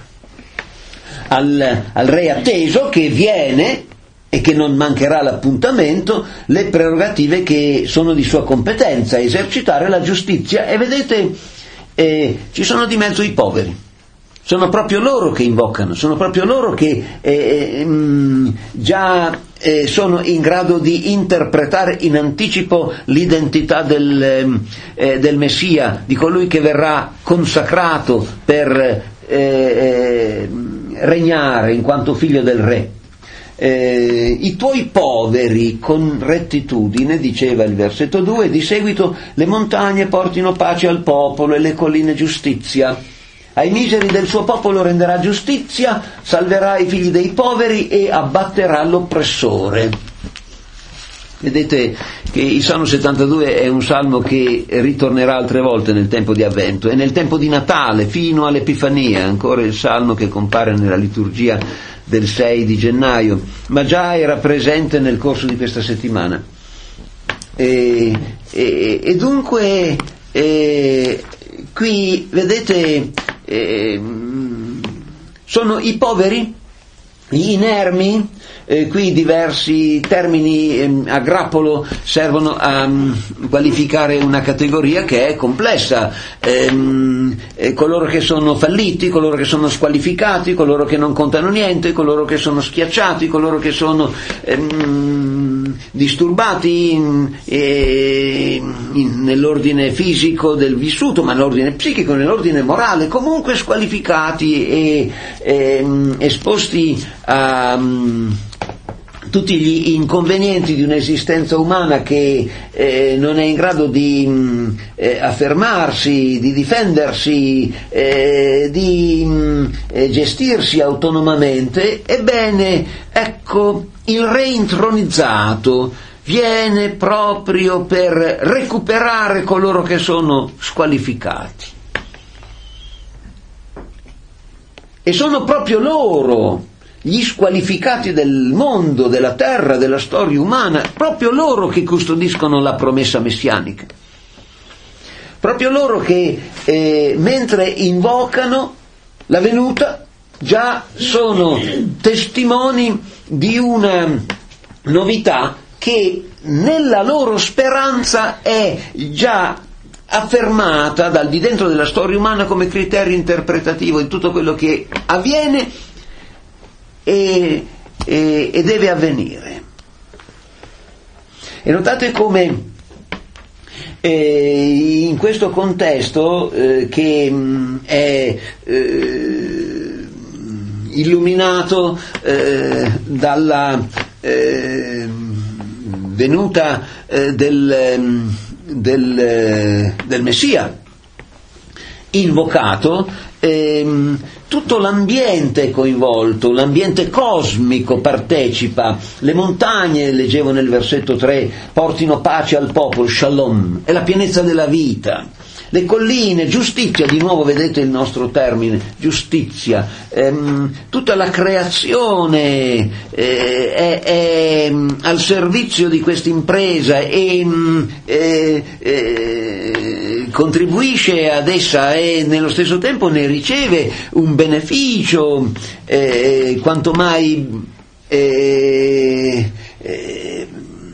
al, al re atteso, che viene e che non mancherà l'appuntamento, le prerogative che sono di sua competenza, esercitare la giustizia. E vedete, eh, ci sono di mezzo i poveri, sono proprio loro che invocano, sono proprio loro che eh, mh, già eh, sono in grado di interpretare in anticipo l'identità del, eh, del Messia, di colui che verrà consacrato per eh, eh, regnare in quanto figlio del re. Eh, i tuoi poveri con rettitudine, diceva il versetto due, di seguito le montagne portino pace al popolo e le colline giustizia. Ai miseri del suo popolo renderà giustizia, salverà i figli dei poveri e abbatterà l'oppressore. Vedete che il Salmo settantadue è un salmo che ritornerà altre volte nel tempo di Avvento e nel tempo di Natale fino all'Epifania, ancora il salmo che compare nella liturgia del sei di gennaio, ma già era presente nel corso di questa settimana. E, e, e dunque e, qui vedete eh, sono i poveri, gli inermi, eh, qui diversi termini eh, a grappolo servono a um, qualificare una categoria che è complessa, ehm, eh, coloro che sono falliti, coloro che sono squalificati, coloro che non contano niente, coloro che sono schiacciati, coloro che sono ehm, disturbati in, in, nell'ordine fisico del vissuto, ma nell'ordine psichico, nell'ordine morale, comunque squalificati e ehm, esposti a um, tutti gli inconvenienti di un'esistenza umana che eh, non è in grado di mh, eh, affermarsi, di difendersi, eh, di mh, eh, gestirsi autonomamente. Ebbene, ecco, il re intronizzato viene proprio per recuperare coloro che sono squalificati. E sono proprio loro, gli squalificati del mondo, della terra, della storia umana, proprio loro che custodiscono la promessa messianica. Proprio loro che, eh, mentre invocano la venuta, già sono testimoni di una novità che nella loro speranza è già affermata dal di dentro della storia umana come criterio interpretativo di tutto quello che avviene E, e, e deve avvenire. E notate come eh, in questo contesto eh, che mh, è eh, illuminato eh, dalla eh, venuta eh, del, del, del Messia, invocato, ehm, tutto l'ambiente è coinvolto, l'ambiente cosmico partecipa, le montagne, leggevo nel versetto tre, portino pace al popolo, shalom, è la pienezza della vita. Le colline, giustizia, di nuovo vedete il nostro termine, giustizia, ehm, tutta la creazione eh, è, è al servizio di questa impresa e eh, eh, contribuisce ad essa e nello stesso tempo ne riceve un beneficio eh, quanto mai eh, eh,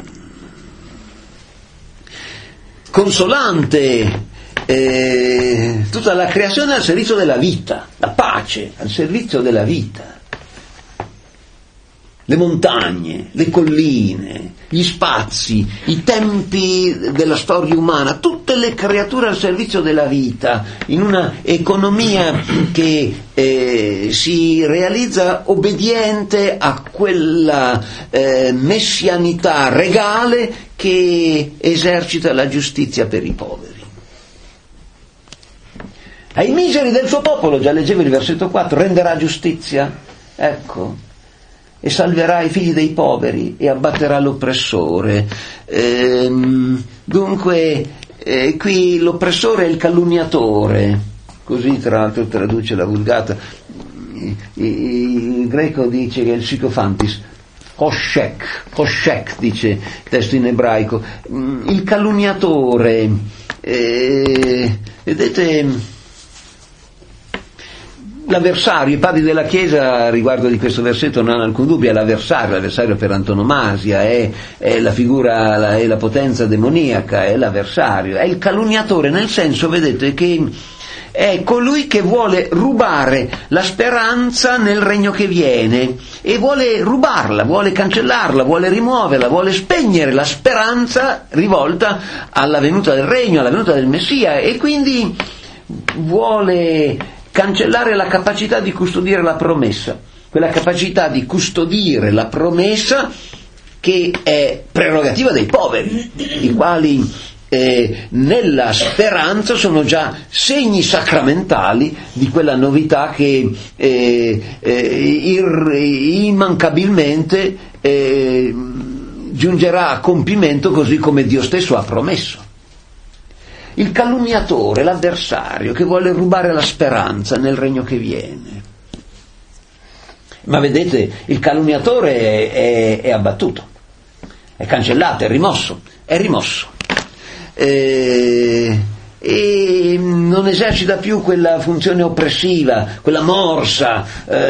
consolante. Eh, tutta la creazione al servizio della vita, la pace al servizio della vita, le montagne, le colline, gli spazi, i tempi della storia umana, tutte le creature al servizio della vita, in una economia che eh, si realizza obbediente a quella eh, messianità regale che esercita la giustizia per i poveri. Ai miseri del suo popolo, già leggevo il versetto quattro, renderà giustizia, ecco, e salverà i figli dei poveri e abbatterà l'oppressore. Ehm, dunque, eh, qui l'oppressore è il calunniatore, così tra l'altro traduce la Vulgata. Il greco dice che è il psicofantis, koshek, koshek dice il testo in ebraico, il calunniatore, eh, vedete. L'avversario, i padri della Chiesa riguardo di questo versetto non hanno alcun dubbio, è l'avversario, l'avversario per antonomasia, è, è la figura, la, è la potenza demoniaca, è l'avversario, è il calunniatore, nel senso, vedete, che è colui che vuole rubare la speranza nel regno che viene e vuole rubarla, vuole cancellarla, vuole rimuoverla, vuole spegnere la speranza rivolta alla venuta del regno, alla venuta del Messia, e quindi vuole cancellare la capacità di custodire la promessa, quella capacità di custodire la promessa che è prerogativa dei poveri, i quali eh, nella speranza sono già segni sacramentali di quella novità che eh, eh, ir- immancabilmente eh, giungerà a compimento così come Dio stesso ha promesso. Il calunniatore, l'avversario che vuole rubare la speranza nel regno che viene. Ma vedete, il calunniatore è, è, è abbattuto, è cancellato, è rimosso, è rimosso. E, e non esercita più quella funzione oppressiva, quella morsa,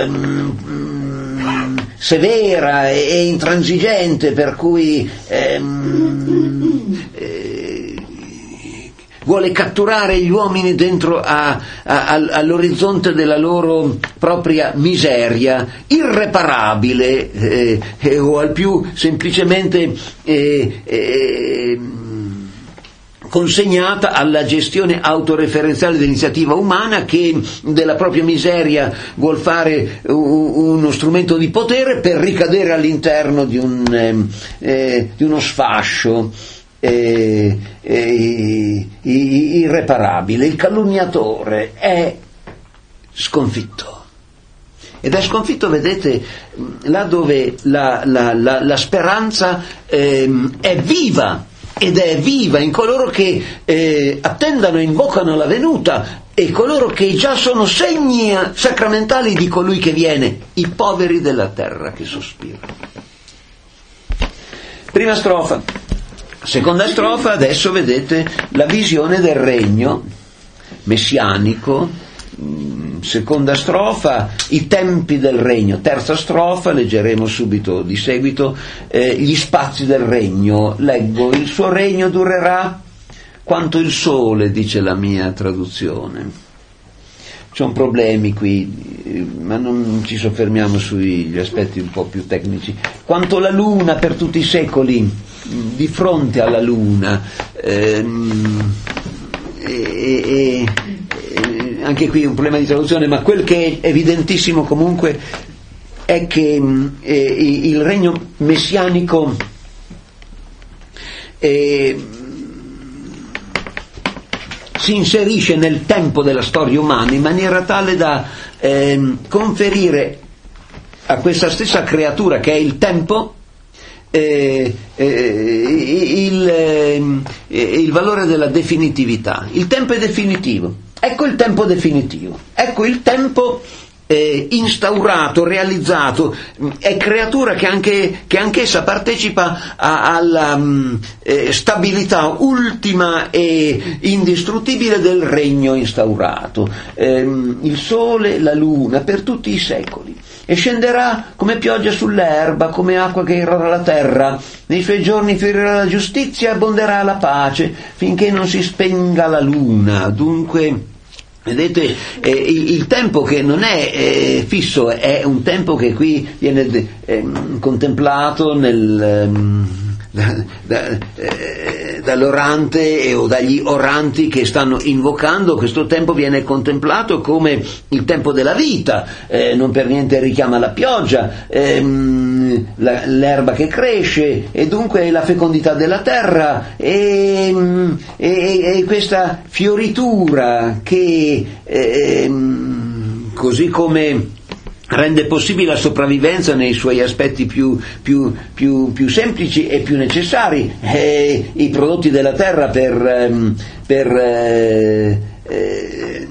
ehm, severa e, e intransigente, per cui ehm, eh, vuole catturare gli uomini dentro a, a, all'orizzonte della loro propria miseria irreparabile eh, eh, o al più semplicemente eh, eh, consegnata alla gestione autoreferenziale dell'iniziativa umana, che della propria miseria vuol fare uno strumento di potere per ricadere all'interno di, un, eh, di uno sfascio Eh, eh, irreparabile. Il calunniatore è sconfitto, ed è sconfitto, vedete, là dove la, la, la, la speranza eh, è viva, ed è viva in coloro che eh, attendano e invocano la venuta, e coloro che già sono segni sacramentali di colui che viene, i poveri della terra che sospirano. Prima strofa. Seconda strofa, adesso vedete la visione del regno messianico. Seconda strofa, i tempi del regno. Terza strofa, leggeremo subito di seguito eh, gli spazi del regno. Leggo: il suo regno durerà quanto il sole, dice la mia traduzione. Ci sono problemi qui, ma non ci soffermiamo sugli aspetti un po' più tecnici. Quanto la luna per tutti i secoli, di fronte alla luna, ehm, e, e, e, anche qui un problema di traduzione, ma quel che è evidentissimo comunque è che eh, il regno messianico eh, si inserisce nel tempo della storia umana in maniera tale da ehm, conferire a questa stessa creatura che è il tempo eh, eh, il, eh, il valore della definitività. Il tempo è definitivo, ecco il tempo definitivo, ecco il tempo Eh, instaurato, realizzato, è creatura che anche che anch'essa partecipa a, alla mh, eh, stabilità ultima e indistruttibile del regno instaurato, eh, il sole, la luna, per tutti i secoli, e scenderà come pioggia sull'erba, come acqua che irrora la terra, nei suoi giorni fiorirà la giustizia e abbonderà la pace, finché non si spenga la luna. Dunque vedete, eh, il, il tempo che non è eh, fisso, è un tempo che qui viene eh, contemplato nel, ehm, da, da, eh, dall'orante o dagli oranti che stanno invocando. Questo tempo viene contemplato come il tempo della vita, eh, non per niente richiama la pioggia, ehm, la, l'erba che cresce, e dunque la fecondità della terra, e, e, e questa fioritura che ehm, così come rende possibile la sopravvivenza nei suoi aspetti più, più, più, più semplici e più necessari, eh, i prodotti della terra per, ehm, per eh, eh,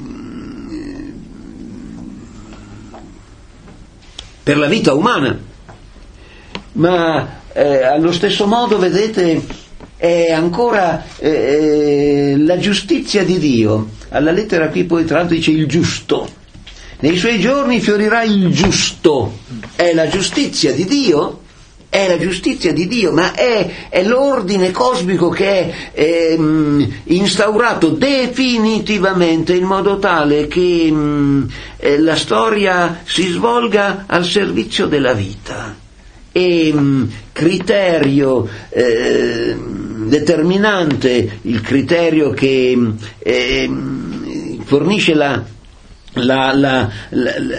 per la vita umana. Ma eh, allo stesso modo, vedete, è ancora eh, la giustizia di Dio. Alla lettera qui poi tra l'altro dice il giusto. Nei suoi giorni fiorirà il giusto. È la giustizia di Dio, è la giustizia di Dio, ma è, è l'ordine cosmico che è ehm, instaurato definitivamente in modo tale che mh, eh, la storia si svolga al servizio della vita. E mh, criterio eh, determinante, il criterio che eh, fornisce la, la, la, la, la,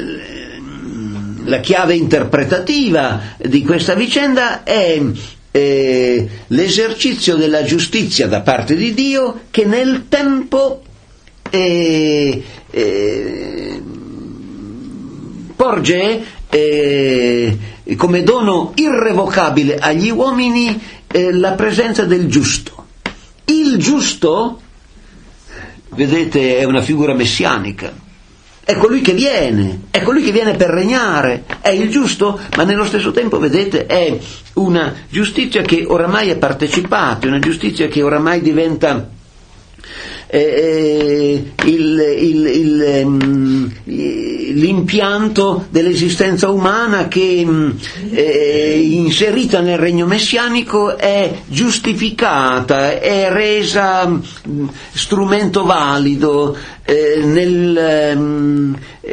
la chiave interpretativa di questa vicenda è eh, l'esercizio della giustizia da parte di Dio, che nel tempo eh, eh, porge eh, come dono irrevocabile agli uomini eh, la presenza del giusto. Il giusto, vedete, è una figura messianica, è colui che viene, è colui che viene per regnare, è il giusto, ma nello stesso tempo, vedete, è una giustizia che oramai è partecipata, una giustizia che oramai diventa Eh, il, il, il, um, l'impianto dell'esistenza umana che eh, inserita nel regno messianico è giustificata, è resa um, strumento valido eh, nel, um,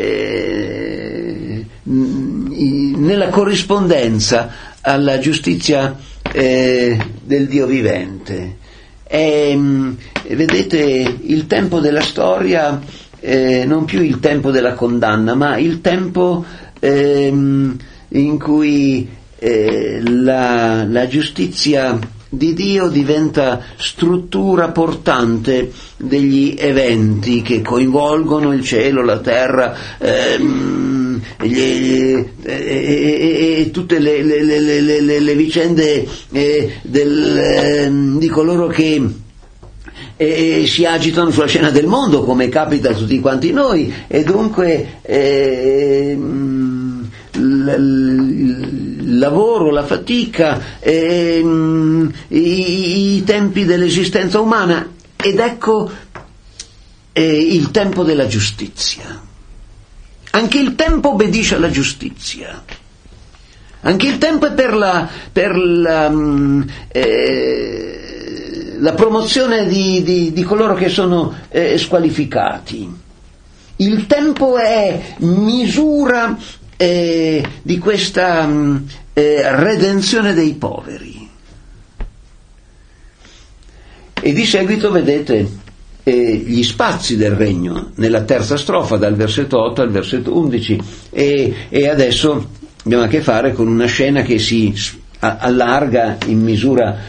eh, nella corrispondenza alla giustizia eh, del Dio vivente. È, vedete, il tempo della storia, eh, non più il tempo della condanna, ma il tempo ehm, in cui eh, la, la giustizia di Dio diventa struttura portante degli eventi che coinvolgono il cielo, la terra, ehm, gli, e, e, e tutte le, le, le, le, le, le vicende eh, del, eh, di coloro che eh, si agitano sulla scena del mondo, come capita a tutti quanti noi, e dunque eh, il lavoro, la fatica, eh, i, i tempi dell'esistenza umana, ed ecco eh, il tempo della giustizia. Anche il tempo obbedisce alla giustizia, anche il tempo è per la, per la, eh, la promozione di, di, di coloro che sono eh, squalificati. Il tempo è misura eh, di questa eh, redenzione dei poveri. E di seguito, vedete, E gli spazi del regno nella terza strofa, dal versetto otto al versetto undici, e, e adesso abbiamo a che fare con una scena che si allarga in misura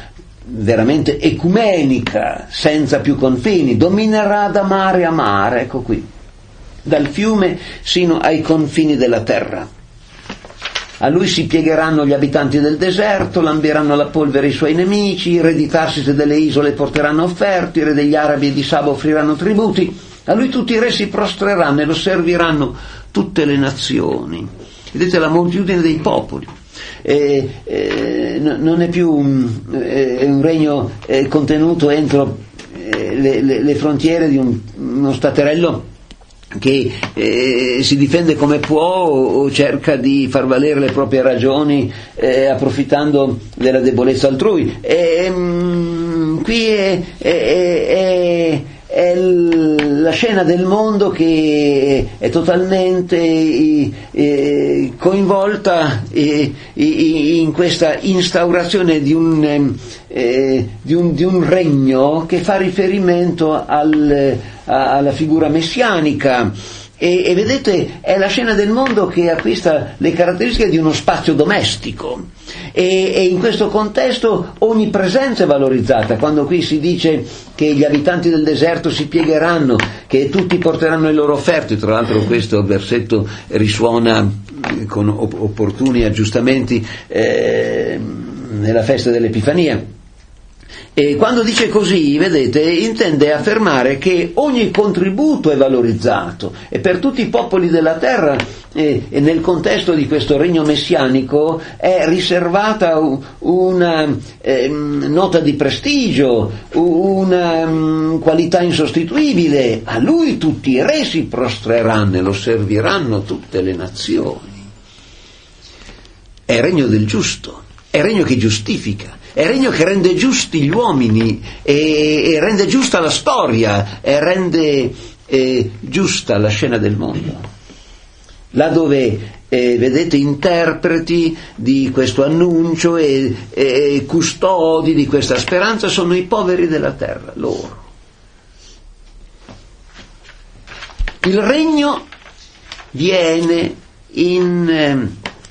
veramente ecumenica, senza più confini, dominerà da mare a mare, ecco qui, dal fiume sino ai confini della terra. A lui si piegheranno gli abitanti del deserto, lambiranno la polvere i suoi nemici, i re di Tarsisi delle isole porteranno offerte, i re degli arabi e di Saba offriranno tributi, a lui tutti i re si prostreranno e lo serviranno tutte le nazioni. Vedete la moltitudine dei popoli. Eh, eh, non è più un, eh, un regno eh, contenuto entro eh, le, le, le frontiere di un, uno staterello che eh, si difende come può o cerca di far valere le proprie ragioni eh, approfittando della debolezza altrui. E, mh, qui è, è, è, è la scena del mondo che è totalmente eh, coinvolta eh, in questa instaurazione di un, eh, di, un, di un regno che fa riferimento al alla figura messianica e, e vedete è la scena del mondo che acquista le caratteristiche di uno spazio domestico e, e in questo contesto ogni presenza è valorizzata. Quando qui si dice che gli abitanti del deserto si piegheranno, che tutti porteranno le loro offerte, tra l'altro questo versetto risuona con opportuni aggiustamenti eh, nella festa dell'Epifania. E quando dice così, vedete, intende affermare che ogni contributo è valorizzato e per tutti i popoli della terra eh, e nel contesto di questo regno messianico è riservata una eh, nota di prestigio, una um, qualità insostituibile. A lui tutti i re si prostreranno e lo serviranno tutte le nazioni. È il regno del giusto, è il regno che giustifica. È il regno che rende giusti gli uomini e, e rende giusta la storia e rende eh, giusta la scena del mondo. Là dove eh, vedete interpreti di questo annuncio e, e custodi di questa speranza sono i poveri della terra, loro. Il regno viene in eh,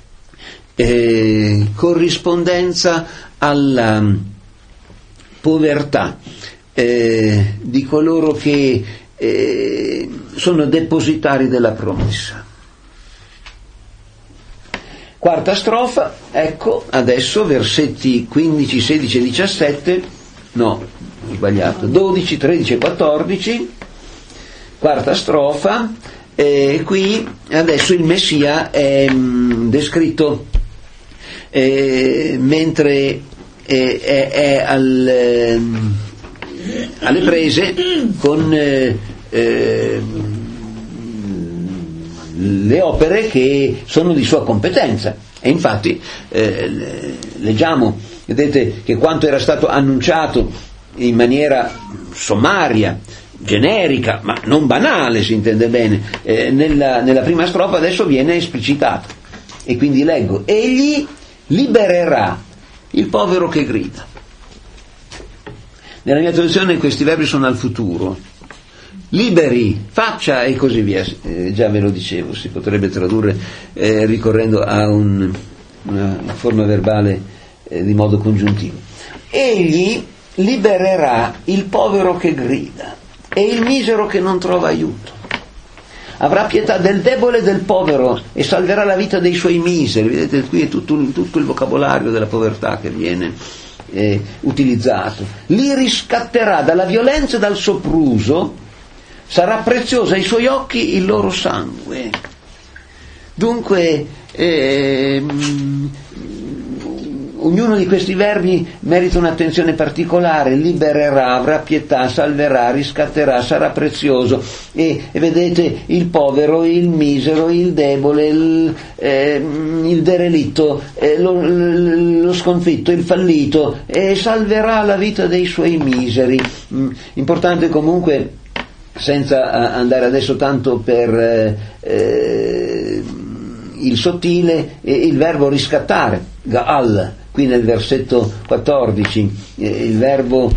eh, corrispondenza alla povertà eh, di coloro che eh, sono depositari della promessa. Quarta strofa, ecco adesso versetti quindici, sedici e diciassette, no, ho sbagliato, dodici, tredici e quattordici, quarta strofa, e eh, qui adesso il Messia è mh, descritto Eh, mentre eh, è, è al, eh, alle prese con eh, eh, le opere che sono di sua competenza e infatti eh, leggiamo, vedete che quanto era stato annunciato in maniera sommaria, generica, ma non banale, si intende bene, eh, nella, nella prima strofa adesso viene esplicitato e quindi leggo: egli libererà il povero che grida. Nella mia traduzione questi verbi sono al futuro. Liberi, faccia e così via. Eh, già ve lo dicevo, si potrebbe tradurre eh, ricorrendo a un, una forma verbale eh, di modo congiuntivo. Egli libererà il povero che grida e il misero che non trova aiuto. Avrà pietà del debole e del povero e salverà la vita dei suoi miseri. Vedete, qui è tutto, tutto il vocabolario della povertà che viene eh, utilizzato. Li riscatterà dalla violenza e dal sopruso, sarà prezioso ai suoi occhi il loro sangue. Dunque eh, ognuno di questi verbi merita un'attenzione particolare. Libererà, avrà pietà, salverà, riscatterà, sarà prezioso e, e vedete il povero, il misero, il debole, il, eh, il derelitto, eh, lo, lo sconfitto, il fallito, e salverà la vita dei suoi miseri. Mm, importante comunque, senza andare adesso tanto per eh, il sottile, eh, il verbo riscattare, Gaal, qui nel versetto quattordici, eh, il verbo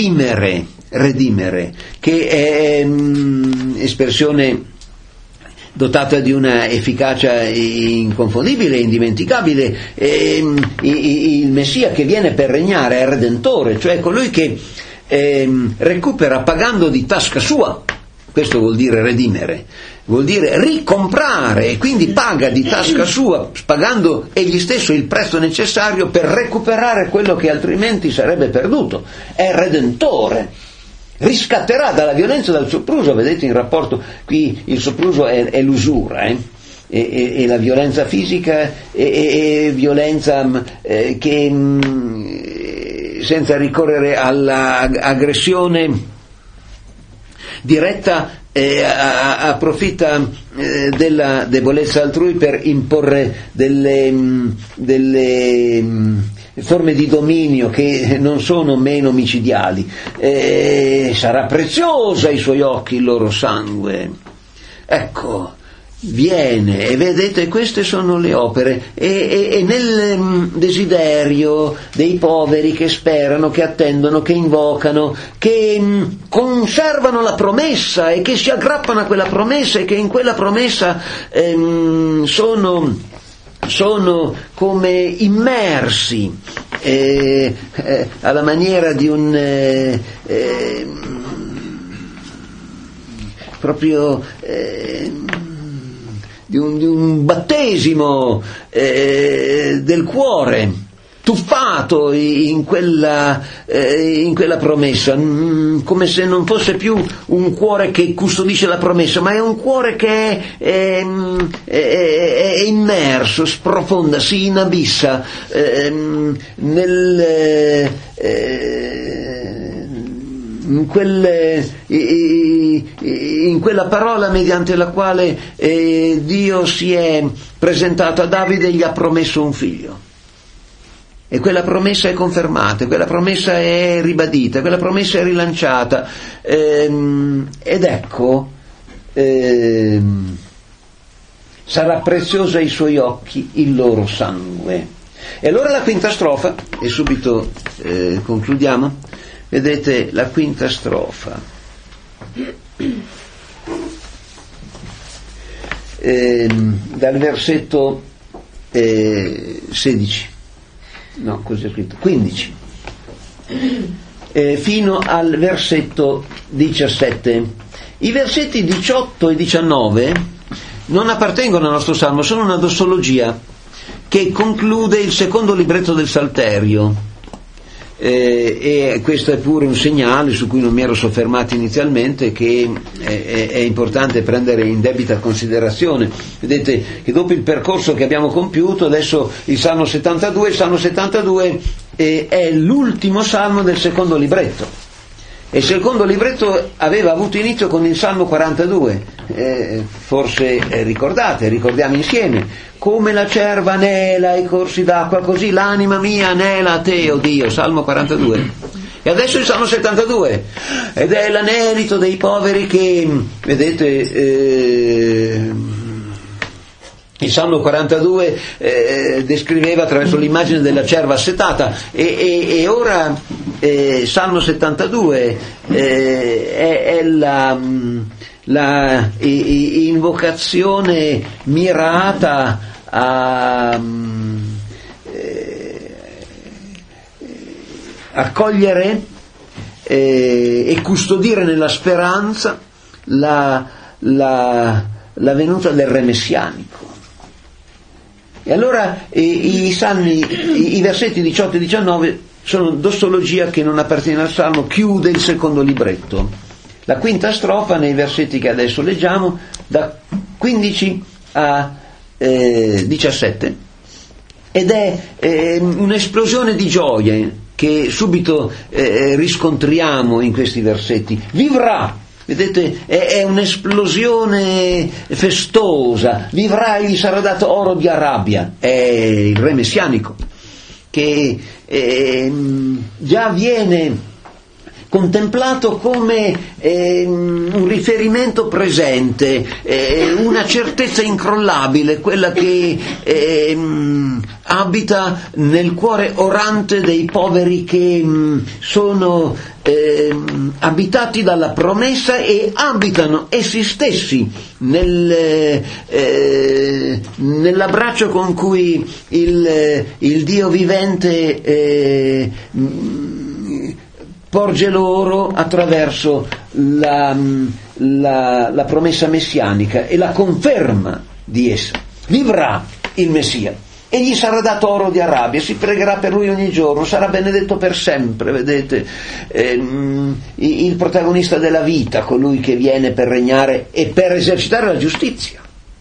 redimere, redimere, che è mh, espressione dotata di una efficacia inconfondibile e indimenticabile. E, il Messia che viene per regnare è il Redentore, cioè colui che eh, recupera pagando di tasca sua. Questo vuol dire redimere, vuol dire ricomprare, e quindi paga di tasca sua, pagando egli stesso il prezzo necessario per recuperare quello che altrimenti sarebbe perduto. È il Redentore. Riscatterà dalla violenza e dal sopruso. Vedete, in rapporto qui il sopruso è, è l'usura, eh? e, e, e la violenza fisica e, e violenza eh, che mh, senza ricorrere all'aggressione diretta eh, approfitta eh, della debolezza altrui per imporre delle, mh, delle mh, forme di dominio che non sono meno micidiali. Eh, sarà preziosa ai suoi occhi il loro sangue. Ecco, viene, e vedete, queste sono le opere, e, e, e nel um, desiderio dei poveri che sperano, che attendono, che invocano, che um, conservano la promessa e che si aggrappano a quella promessa e che in quella promessa um, sono, sono come immersi eh, eh, alla maniera di un eh, eh, proprio eh, Di un, di un battesimo eh, del cuore, tuffato in quella, eh, in quella promessa, mh, come se non fosse più un cuore che custodisce la promessa, ma è un cuore che è, è, è immerso, sprofonda, si inabissa eh, nel... Eh, In, quelle, in quella parola mediante la quale eh, Dio si è presentato a Davide e gli ha promesso un figlio, e quella promessa è confermata, quella promessa è ribadita, quella promessa è rilanciata, ehm, ed ecco ehm, sarà preziosa ai suoi occhi il loro sangue. E allora la quinta strofa, e subito eh, concludiamo. Vedete la quinta strofa. Eh, dal versetto eh, sedici, no, così è scritto, quindici, eh, fino al versetto diciassette. I versetti diciotto e diciannove non appartengono al nostro salmo, sono una dossologia che conclude il secondo libretto del Salterio. Eh, e questo è pure un segnale su cui non mi ero soffermato inizialmente, che è, è, è importante prendere in debita considerazione. Vedete che dopo il percorso che abbiamo compiuto, adesso il Salmo settantadue, il Salmo settantadue eh, è l'ultimo salmo del secondo libretto, e il secondo libretto aveva avuto inizio con il Salmo quarantadue, eh, forse eh, ricordate, ricordiamo insieme: come la cerva anela ai corsi d'acqua, così l'anima mia anela a te, o Dio, Salmo quarantadue. E adesso il Salmo settantadue, ed è l'anelito dei poveri che, vedete, eh, il Salmo quarantadue eh, descriveva attraverso l'immagine della cerva assetata, e, e, e ora eh, Salmo settantadue eh, è, è la, la i, invocazione mirata a eh, accogliere eh, e custodire nella speranza la, la, la venuta del Re messianico. E allora i, i, salmi, i, i versetti diciotto e diciannove sono dossologia che non appartiene al Salmo, chiude il secondo libretto. La quinta strofa, nei versetti che adesso leggiamo, da quindici a eh, diciassette, ed è eh, un'esplosione di gioia che subito eh, riscontriamo in questi versetti. Vivrà, vedete, è, è un'esplosione festosa. Vivrà e gli sarà dato oro di Arabia, è il Re messianico che eh, già viene contemplato come eh, un riferimento presente, eh, una certezza incrollabile, quella che eh, abita nel cuore orante dei poveri che mh, sono eh, abitati dalla promessa e abitano essi stessi nel, eh, nell'abbraccio con cui il, il Dio vivente eh, mh, porge loro attraverso la, la, la promessa messianica e la conferma di essa. Vivrà il Messia e gli sarà dato oro di Arabia, si pregherà per lui ogni giorno, sarà benedetto per sempre, vedete, ehm, il protagonista della vita, colui che viene per regnare e per esercitare la giustizia.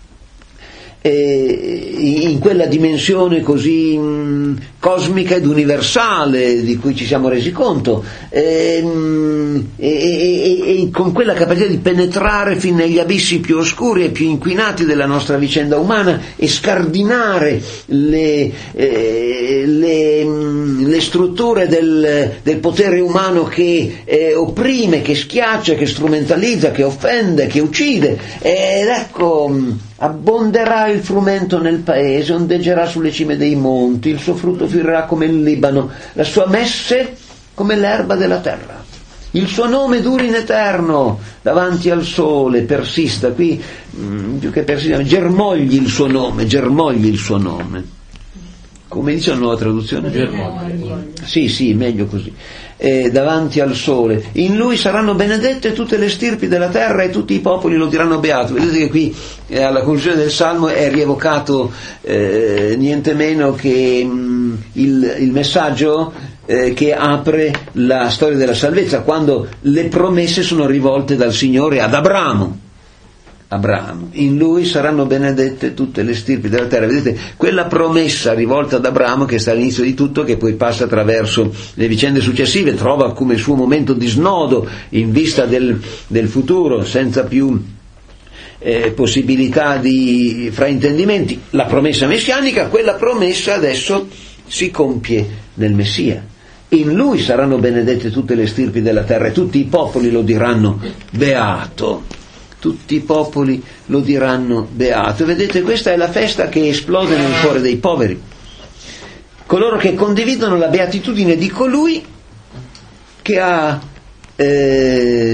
E in quella dimensione così mh, cosmica ed universale di cui ci siamo resi conto, e, mh, e, e, e con quella capacità di penetrare fin negli abissi più oscuri e più inquinati della nostra vicenda umana e scardinare le, eh, le, mh, le strutture del, del potere umano che eh, opprime, che schiaccia, che strumentalizza, che offende, che uccide. Ed ecco, mh, abbonderà il frumento nel paese, ondeggerà sulle cime dei monti, il suo frutto fiorirà come il Libano, la sua messe come l'erba della terra. Il suo nome duri in eterno, davanti al sole, persista, qui mh, più che persista, germogli il suo nome, germogli il suo nome. Come dice la nuova traduzione? Germogli. Sì, sì, meglio così. Eh, davanti al sole. In lui saranno benedette tutte le stirpi della terra e tutti i popoli lo diranno beato. Vedete che qui eh, alla conclusione del Salmo è rievocato eh, niente meno che mh, il, il messaggio eh, che apre la storia della salvezza, quando le promesse sono rivolte dal Signore ad Abramo. Abramo, in lui saranno benedette tutte le stirpi della terra. Vedete, quella promessa rivolta ad Abramo, che sta all'inizio di tutto, che poi passa attraverso le vicende successive, trova come suo momento di snodo in vista del, del futuro, senza più eh, possibilità di fraintendimenti, la promessa messianica. Quella promessa adesso si compie nel Messia. In lui saranno benedette tutte le stirpi della terra e tutti i popoli lo diranno beato. Tutti i popoli lo diranno beato. Vedete, questa è la festa che esplode nel cuore dei poveri, coloro che condividono la beatitudine di colui che ha eh,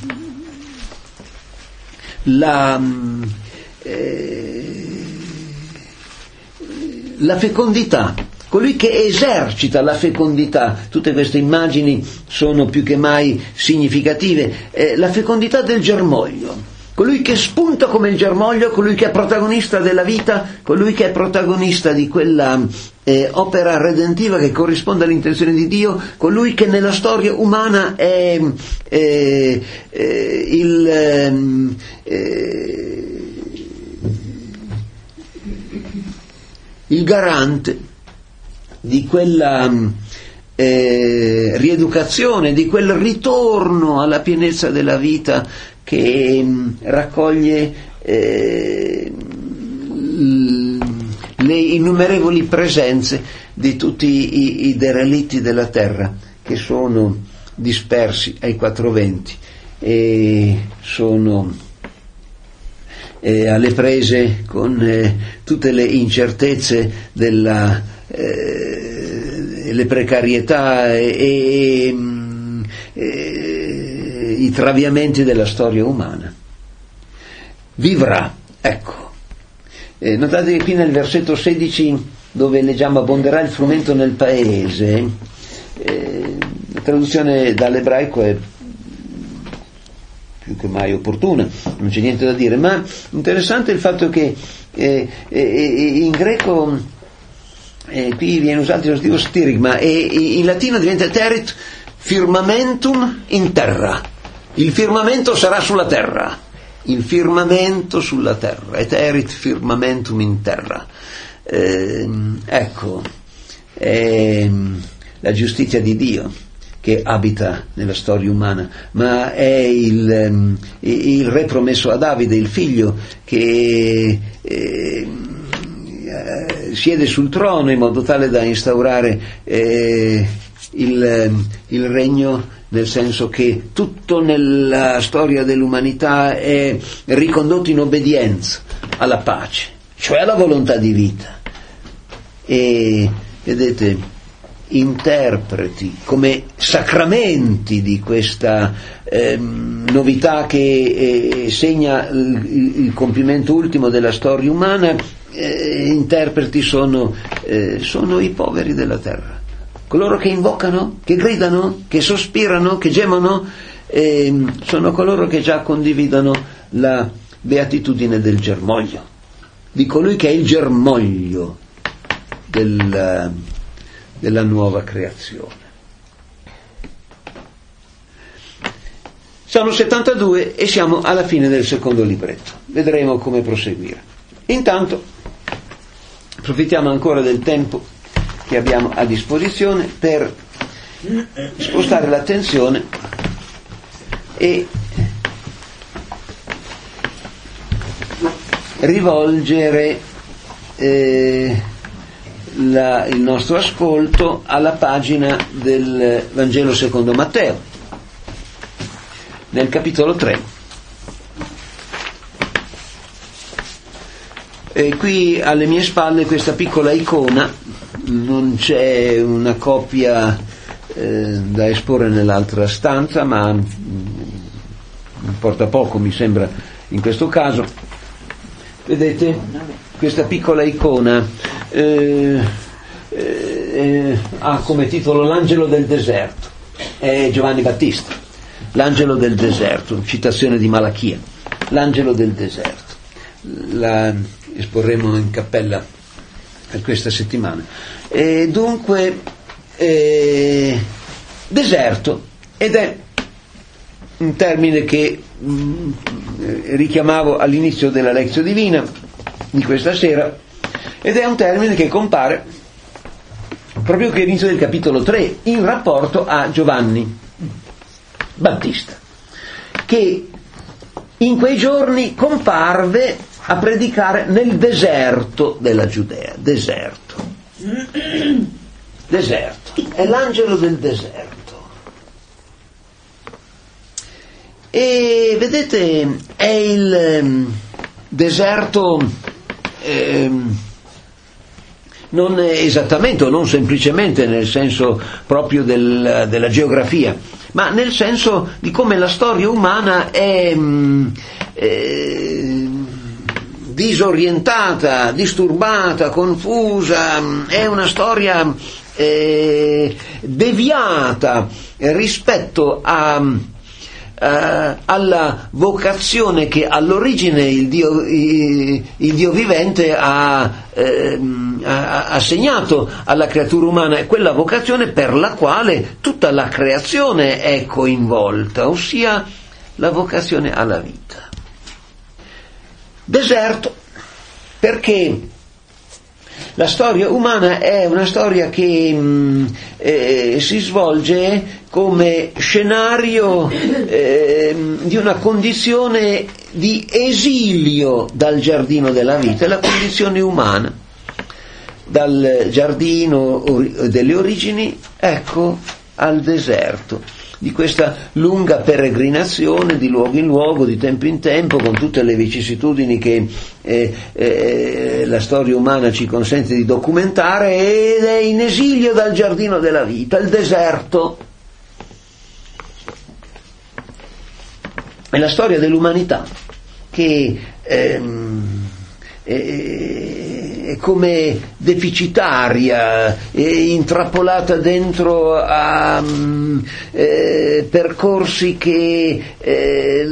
la, eh, la fecondità, colui che esercita la fecondità. Tutte queste immagini sono più che mai significative. Eh, la fecondità del germoglio, colui che spunta come il germoglio, colui che è protagonista della vita, colui che è protagonista di quella eh, opera redentiva che corrisponde all'intenzione di Dio, colui che nella storia umana è eh, eh, il eh, il garante di quella eh, rieducazione, di quel ritorno alla pienezza della vita che mh, raccoglie eh, l, le innumerevoli presenze di tutti i, i derelitti della terra che sono dispersi ai quattro venti e sono eh, alle prese con eh, tutte le incertezze della eh, le precarietà e, e, e i traviamenti della storia umana. Vivrà, ecco. Eh, notate che qui nel versetto sedici, dove leggiamo abbonderà il frumento nel paese, eh, la traduzione dall'ebraico è più che mai opportuna, non c'è niente da dire, ma interessante il fatto che eh, eh, in greco eh, qui viene usato il sostantivo stirigma e in latino diventa terit firmamentum in terra. Il firmamento sarà sulla terra, il firmamento sulla terra, et erit firmamentum in terra. Eh, ecco, è la giustizia di Dio che abita nella storia umana, ma è il, il re promesso a Davide, il figlio che eh, siede sul trono in modo tale da instaurare eh, il, il regno, nel senso che tutto nella storia dell'umanità è ricondotto in obbedienza alla pace, cioè alla volontà di vita. e, vedete, interpreti come sacramenti di questa ehm, novità che eh, segna il, il compimento ultimo della storia umana, eh, interpreti sono, eh, sono i poveri della terra, coloro che invocano, che gridano, che sospirano, che gemono, eh, sono coloro che già condividono la beatitudine del germoglio, di colui che è il germoglio del della nuova creazione. Sono settantadue e siamo alla fine del secondo libretto. Vedremo come proseguire. Intanto approfittiamo ancora del tempo che abbiamo a disposizione per spostare l'attenzione e rivolgere eh, La, il nostro ascolto alla pagina del Vangelo secondo Matteo, nel capitolo tre. E qui alle mie spalle questa piccola icona, non c'è una copia eh, da esporre nell'altra stanza, ma importa poco, mi sembra, in questo caso. Vedete? Questa piccola icona eh, eh, ha come titolo L'angelo del deserto, è Giovanni Battista, l'angelo del deserto, citazione di Malachia, l'angelo del deserto. La esporremo in cappella per questa settimana. E dunque eh, deserto, ed è un termine che mh, richiamavo all'inizio della lezione divina di questa sera, ed è un termine che compare proprio qui all'inizio del capitolo tre in rapporto a Giovanni Battista, che in quei giorni comparve a predicare nel deserto della Giudea. Deserto deserto è l'angelo del deserto, e vedete, è il deserto Eh, non esattamente o non semplicemente nel senso proprio del, della geografia, ma nel senso di come la storia umana è mh, eh, disorientata, disturbata, confusa, è una storia eh, deviata rispetto a Uh, alla vocazione che all'origine il Dio, il, il Dio vivente ha, eh, ha assegnato alla creatura umana, è quella vocazione per la quale tutta la creazione è coinvolta, ossia la vocazione alla vita. Deserto, perché la storia umana è una storia che mh, eh, si svolge come scenario eh, di una condizione di esilio dal giardino della vita, è la condizione umana, dal giardino delle origini, ecco, al deserto, di questa lunga peregrinazione di luogo in luogo, di tempo in tempo, con tutte le vicissitudini che eh, eh, la storia umana ci consente di documentare, ed è in esilio dal giardino della vita, il deserto. È la storia dell'umanità che ehm, è come deficitaria, è intrappolata dentro a eh, percorsi che eh,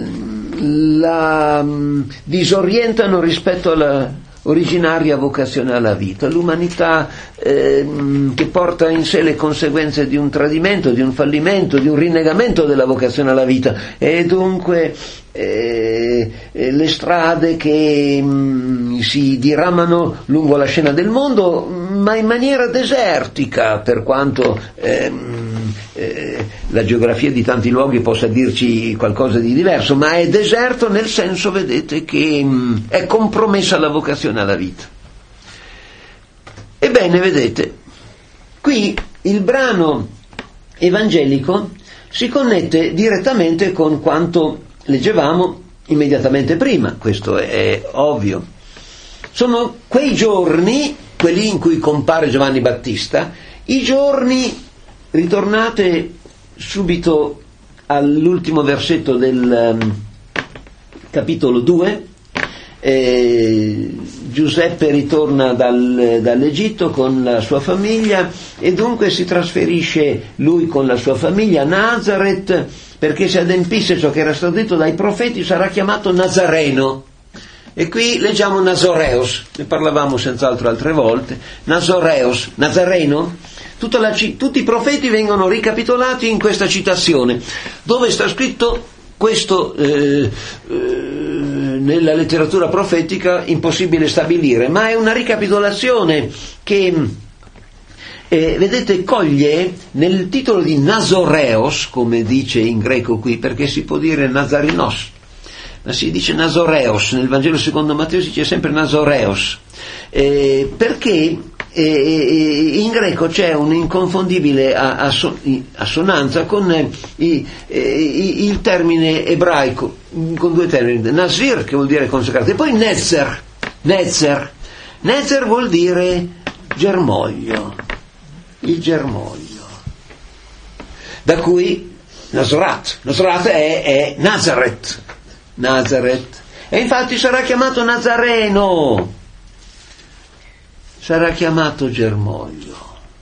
la disorientano rispetto alla originaria vocazione alla vita. L'umanità eh, che porta in sé le conseguenze di un tradimento, di un fallimento, di un rinnegamento della vocazione alla vita, e dunque eh, le strade che mh, si diramano lungo la scena del mondo, ma in maniera desertica, per quanto eh, eh, la geografia di tanti luoghi possa dirci qualcosa di diverso, ma è deserto nel senso, vedete, che mh, è compromessa la vocazione alla vita. Ebbene, vedete, qui il brano evangelico si connette direttamente con quanto leggevamo immediatamente prima, questo è ovvio. Sono quei giorni, quelli in cui compare Giovanni Battista, i giorni, ritornate subito all'ultimo versetto del um, capitolo due, eh, Giuseppe ritorna dal, dall'Egitto con la sua famiglia e dunque si trasferisce lui con la sua famiglia a Nazareth, perché si adempisse ciò che era stato detto dai profeti, sarà chiamato Nazareno. E qui leggiamo Nazoreos, ne parlavamo senz'altro altre volte, Nazoreos, Nazareno, tutta la, tutti i profeti vengono ricapitolati in questa citazione, dove sta scritto questo eh, eh, nella letteratura profetica impossibile stabilire, ma è una ricapitolazione che eh, vedete coglie nel titolo di Nazoreos, come dice in greco qui, perché si può dire Nazarinos, ma si dice Nazoreos, nel Vangelo secondo Matteo si dice sempre Nazoreos, eh, perché eh, in greco c'è un'inconfondibile assonanza con eh, i, eh, il termine ebraico, con due termini, Nazir, che vuol dire consacrato, e poi Netzer, Netzer, Netzer vuol dire germoglio, il germoglio, da cui Nazorat, Nazorat è, è Nazareth, Nazareth, e infatti sarà chiamato Nazareno, sarà chiamato germoglio.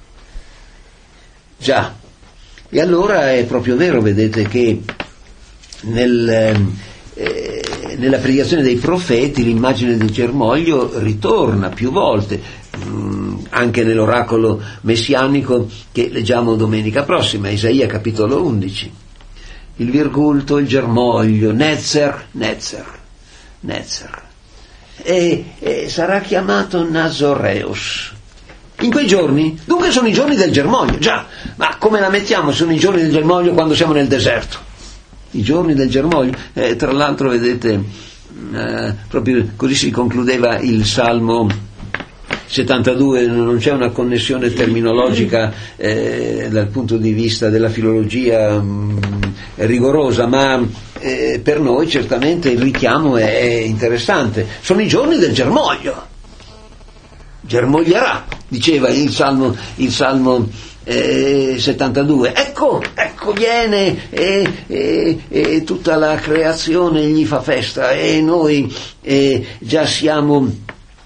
Già, e allora è proprio vero, vedete, che nel, eh, nella predicazione dei profeti l'immagine del germoglio ritorna più volte, mh, anche nell'oracolo messianico che leggiamo domenica prossima, Isaia capitolo undici. Il virgulto, il germoglio, Netzer, Netzer, Netzer. E, e sarà chiamato Nazoreus. In quei giorni, dunque sono i giorni del germoglio, già, ma come la mettiamo? Sono i giorni del germoglio quando siamo nel deserto. I giorni del germoglio, eh, tra l'altro vedete, eh, proprio così si concludeva il Salmo settantadue, non c'è una connessione terminologica eh, dal punto di vista della filologia mh, rigorosa, ma eh, per noi certamente il richiamo è, è interessante. Sono i giorni del germoglio, germoglierà, diceva il Salmo, il Salmo eh, settantadue, ecco, ecco viene e, e, e tutta la creazione gli fa festa e noi eh, già siamo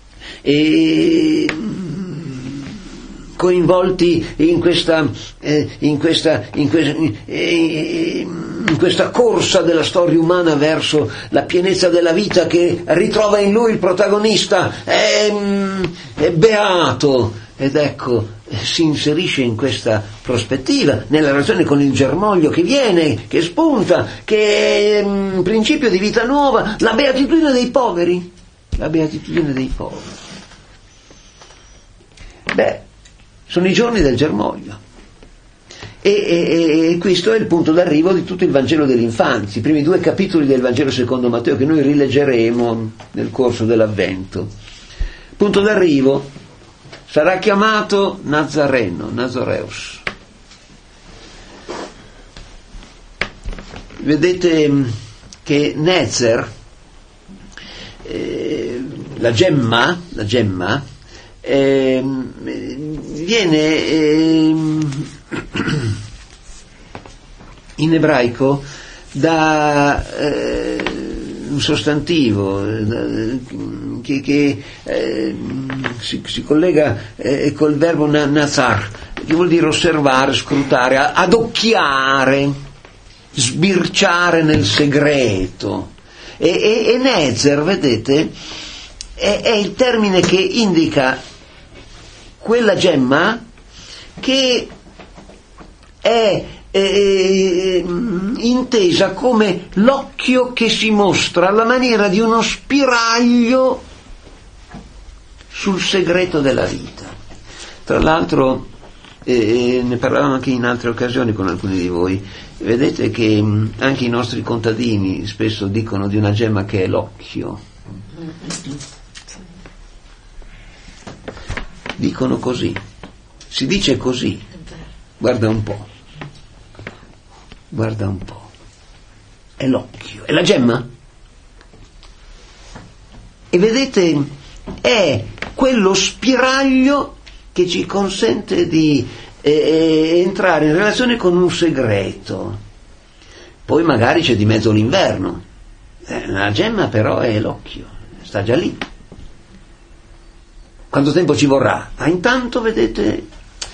E coinvolti in questa, eh, in, questa, in, que- eh, in questa corsa della storia umana verso la pienezza della vita che ritrova in lui il protagonista, è, è beato, ed ecco, si inserisce in questa prospettiva, nella relazione con il germoglio che viene, che spunta, che è un principio di vita nuova, la beatitudine dei poveri, la beatitudine dei poveri. Beh, sono i giorni del germoglio e, e, e questo è il punto d'arrivo di tutto il Vangelo dell'infanzia, i primi due capitoli del Vangelo secondo Matteo che noi rileggeremo nel corso dell'Avvento. Punto d'arrivo, sarà chiamato Nazareno, Nazoreus. Vedete che Netzer, eh, la gemma, la gemma, Eh, viene eh, in ebraico da eh, un sostantivo eh, che, che eh, si, si collega eh, col verbo na, nazar, che vuol dire osservare, scrutare, adocchiare, sbirciare nel segreto. E, e, e Netzer, vedete, è, è il termine che indica quella gemma che è eh, intesa come l'occhio che si mostra alla maniera di uno spiraglio sul segreto della vita. Tra l'altro eh, ne parlavamo anche in altre occasioni con alcuni di voi, vedete che mh, anche i nostri contadini spesso dicono di una gemma che è l'occhio. Dicono così, si dice così, guarda un po', guarda un po', è l'occhio, è la gemma. E vedete, è quello spiraglio che ci consente di eh, entrare in relazione con un segreto. Poi magari c'è di mezzo l'inverno, eh, la gemma però è l'occhio, sta già lì. Quanto tempo ci vorrà? Ma intanto, vedete,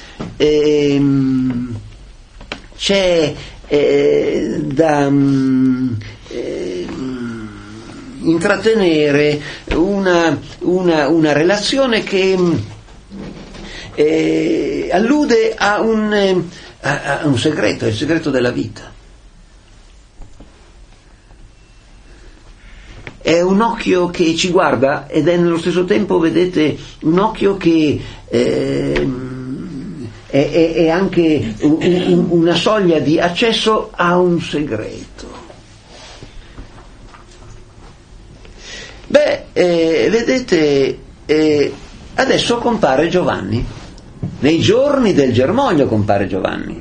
ehm, c'è eh, da um, eh, intrattenere una, una, una relazione che eh, allude a un, a, a un segreto, è il segreto della vita. È un occhio che ci guarda ed è nello stesso tempo, vedete, un occhio che eh, è, è, è anche un, un, una soglia di accesso a un segreto. Beh, eh, vedete, eh, adesso compare Giovanni. Nei giorni del germoglio compare Giovanni.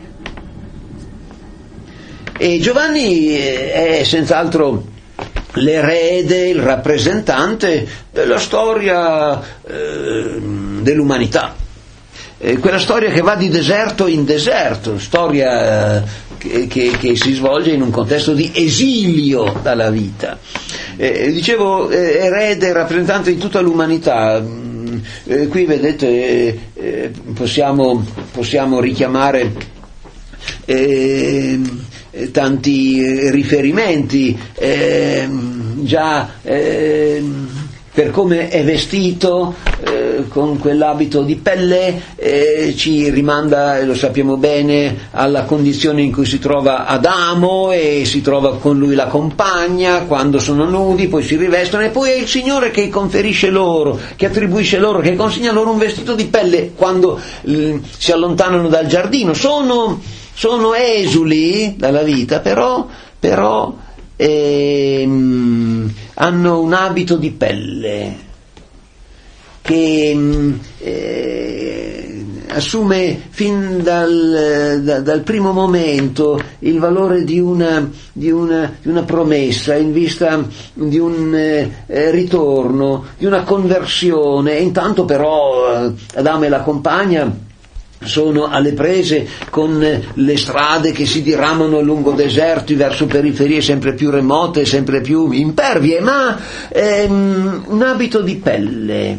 E Giovanni è senz'altro l'erede, il rappresentante della storia eh, dell'umanità, eh, quella storia che va di deserto in deserto, storia eh, che, che, che si svolge in un contesto di esilio dalla vita. Eh, dicevo, eh, erede, rappresentante di tutta l'umanità. Eh, qui vedete, eh, possiamo, possiamo richiamare eh, tanti riferimenti, eh, già eh, per come è vestito, eh, con quell'abito di pelle, eh, ci rimanda, e lo sappiamo bene, alla condizione in cui si trova Adamo e si trova con lui la compagna quando sono nudi, poi si rivestono, e poi è il Signore che conferisce loro, che attribuisce loro, che consegna loro un vestito di pelle quando eh, si allontanano dal giardino. Sono Sono esuli dalla vita, però, però ehm, hanno un abito di pelle che eh, assume fin dal, da, dal primo momento il valore di una, di una, di una promessa in vista di un eh, ritorno, di una conversione. E intanto però eh, Adamo e la compagna sono alle prese con le strade che si diramano lungo deserti verso periferie sempre più remote, sempre più impervie, ma ehm, un abito di pelle.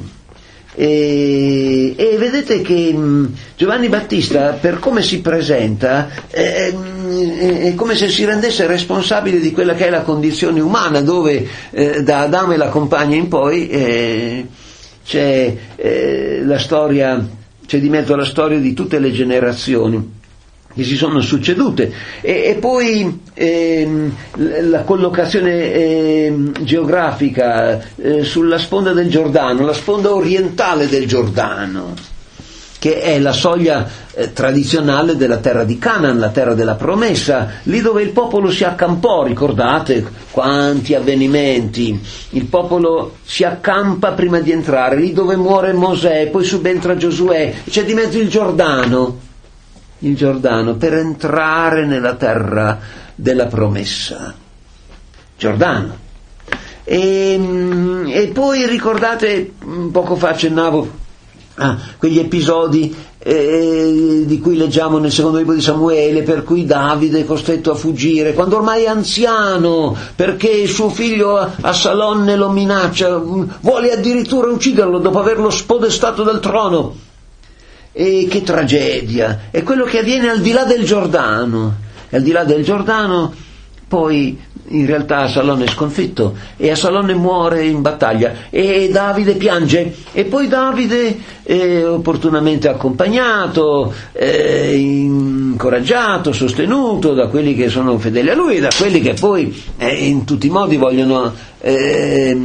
E, e vedete che mh, Giovanni Battista, per come si presenta, eh, è come se si rendesse responsabile di quella che è la condizione umana, dove eh, da Adamo e la compagna in poi eh, c'è eh, la storia, c'è di mezzo la storia di tutte le generazioni che si sono succedute, e, e poi ehm, la collocazione ehm, geografica eh, sulla sponda del Giordano, la sponda orientale del Giordano, che è la soglia eh, tradizionale della terra di Canaan, la terra della promessa, lì dove il popolo si accampò. Ricordate quanti avvenimenti, il popolo si accampa prima di entrare, lì dove muore Mosè, poi subentra Giosuè, c'è di mezzo il Giordano, il Giordano per entrare nella terra della promessa. Giordano. E, e poi ricordate, poco fa accennavo Ah, quegli episodi eh, di cui leggiamo nel secondo libro di Samuele, per cui Davide è costretto a fuggire quando ormai è anziano, perché il suo figlio Assalonne lo minaccia, vuole addirittura ucciderlo dopo averlo spodestato dal trono. E che tragedia! È quello che avviene al di là del Giordano. E al di là del Giordano poi in realtà Assalonne è sconfitto e Assalonne muore in battaglia e Davide piange, e poi Davide è opportunamente accompagnato, eh, incoraggiato, sostenuto da quelli che sono fedeli a lui e da quelli che poi eh, in tutti i modi vogliono eh,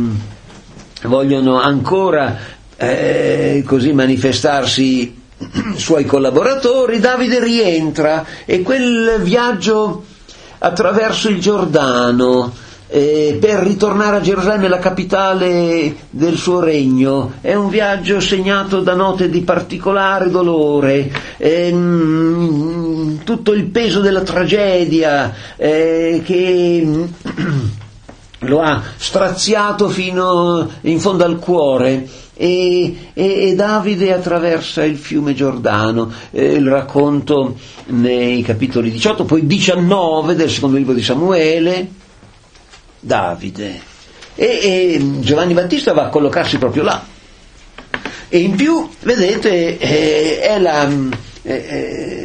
vogliono ancora eh, così manifestarsi suoi collaboratori. Davide rientra e quel viaggio attraverso il Giordano eh, per ritornare a Gerusalemme, la capitale del suo regno, è un viaggio segnato da note di particolare dolore, ehm, tutto il peso della tragedia eh, che lo ha straziato fino in fondo al cuore, e, e, e Davide attraversa il fiume Giordano. Eh, il racconto nei capitoli diciotto, poi diciannove del secondo libro di Samuele, Davide. E, e Giovanni Battista va a collocarsi proprio là. E in più, vedete, eh, è la... Eh,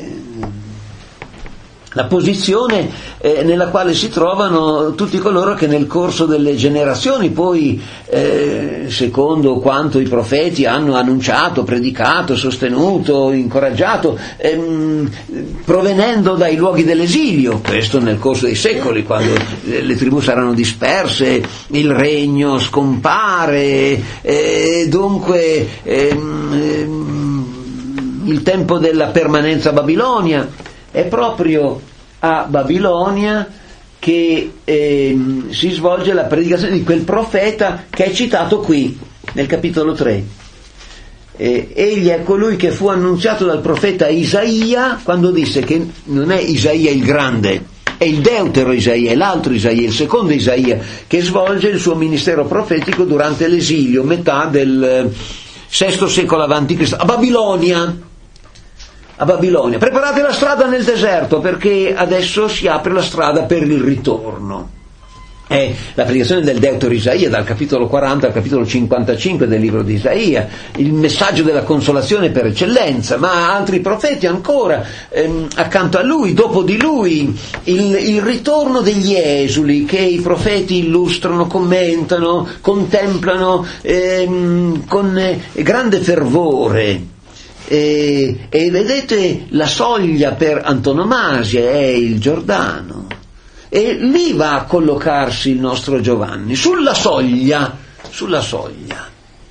la posizione eh, nella quale si trovano tutti coloro che nel corso delle generazioni poi, eh, secondo quanto i profeti hanno annunciato, predicato, sostenuto, incoraggiato, ehm, provenendo dai luoghi dell'esilio, questo nel corso dei secoli, quando le tribù saranno disperse, il regno scompare, eh, dunque ehm, ehm, il tempo della permanenza a Babilonia. È proprio a Babilonia che eh, si svolge la predicazione di quel profeta che è citato qui nel capitolo tre. Eh, egli è colui che fu annunziato dal profeta Isaia quando disse che non è Isaia il grande, è il deutero Isaia, è l'altro Isaia, il secondo Isaia, che svolge il suo ministero profetico durante l'esilio, metà del sesto secolo avanti Cristo, a Babilonia. A Babilonia. Preparate la strada nel deserto, perché adesso si apre la strada per il ritorno. È la predicazione del deutero Isaia, dal capitolo quaranta al capitolo cinquantacinque del libro di Isaia, il messaggio della consolazione per eccellenza, ma altri profeti ancora, ehm, accanto a lui, dopo di lui, il, il ritorno degli esuli che i profeti illustrano, commentano, contemplano ehm, con eh, grande fervore. E, e vedete, la soglia per antonomasia è il Giordano, e lì va a collocarsi il nostro Giovanni, sulla soglia, sulla soglia,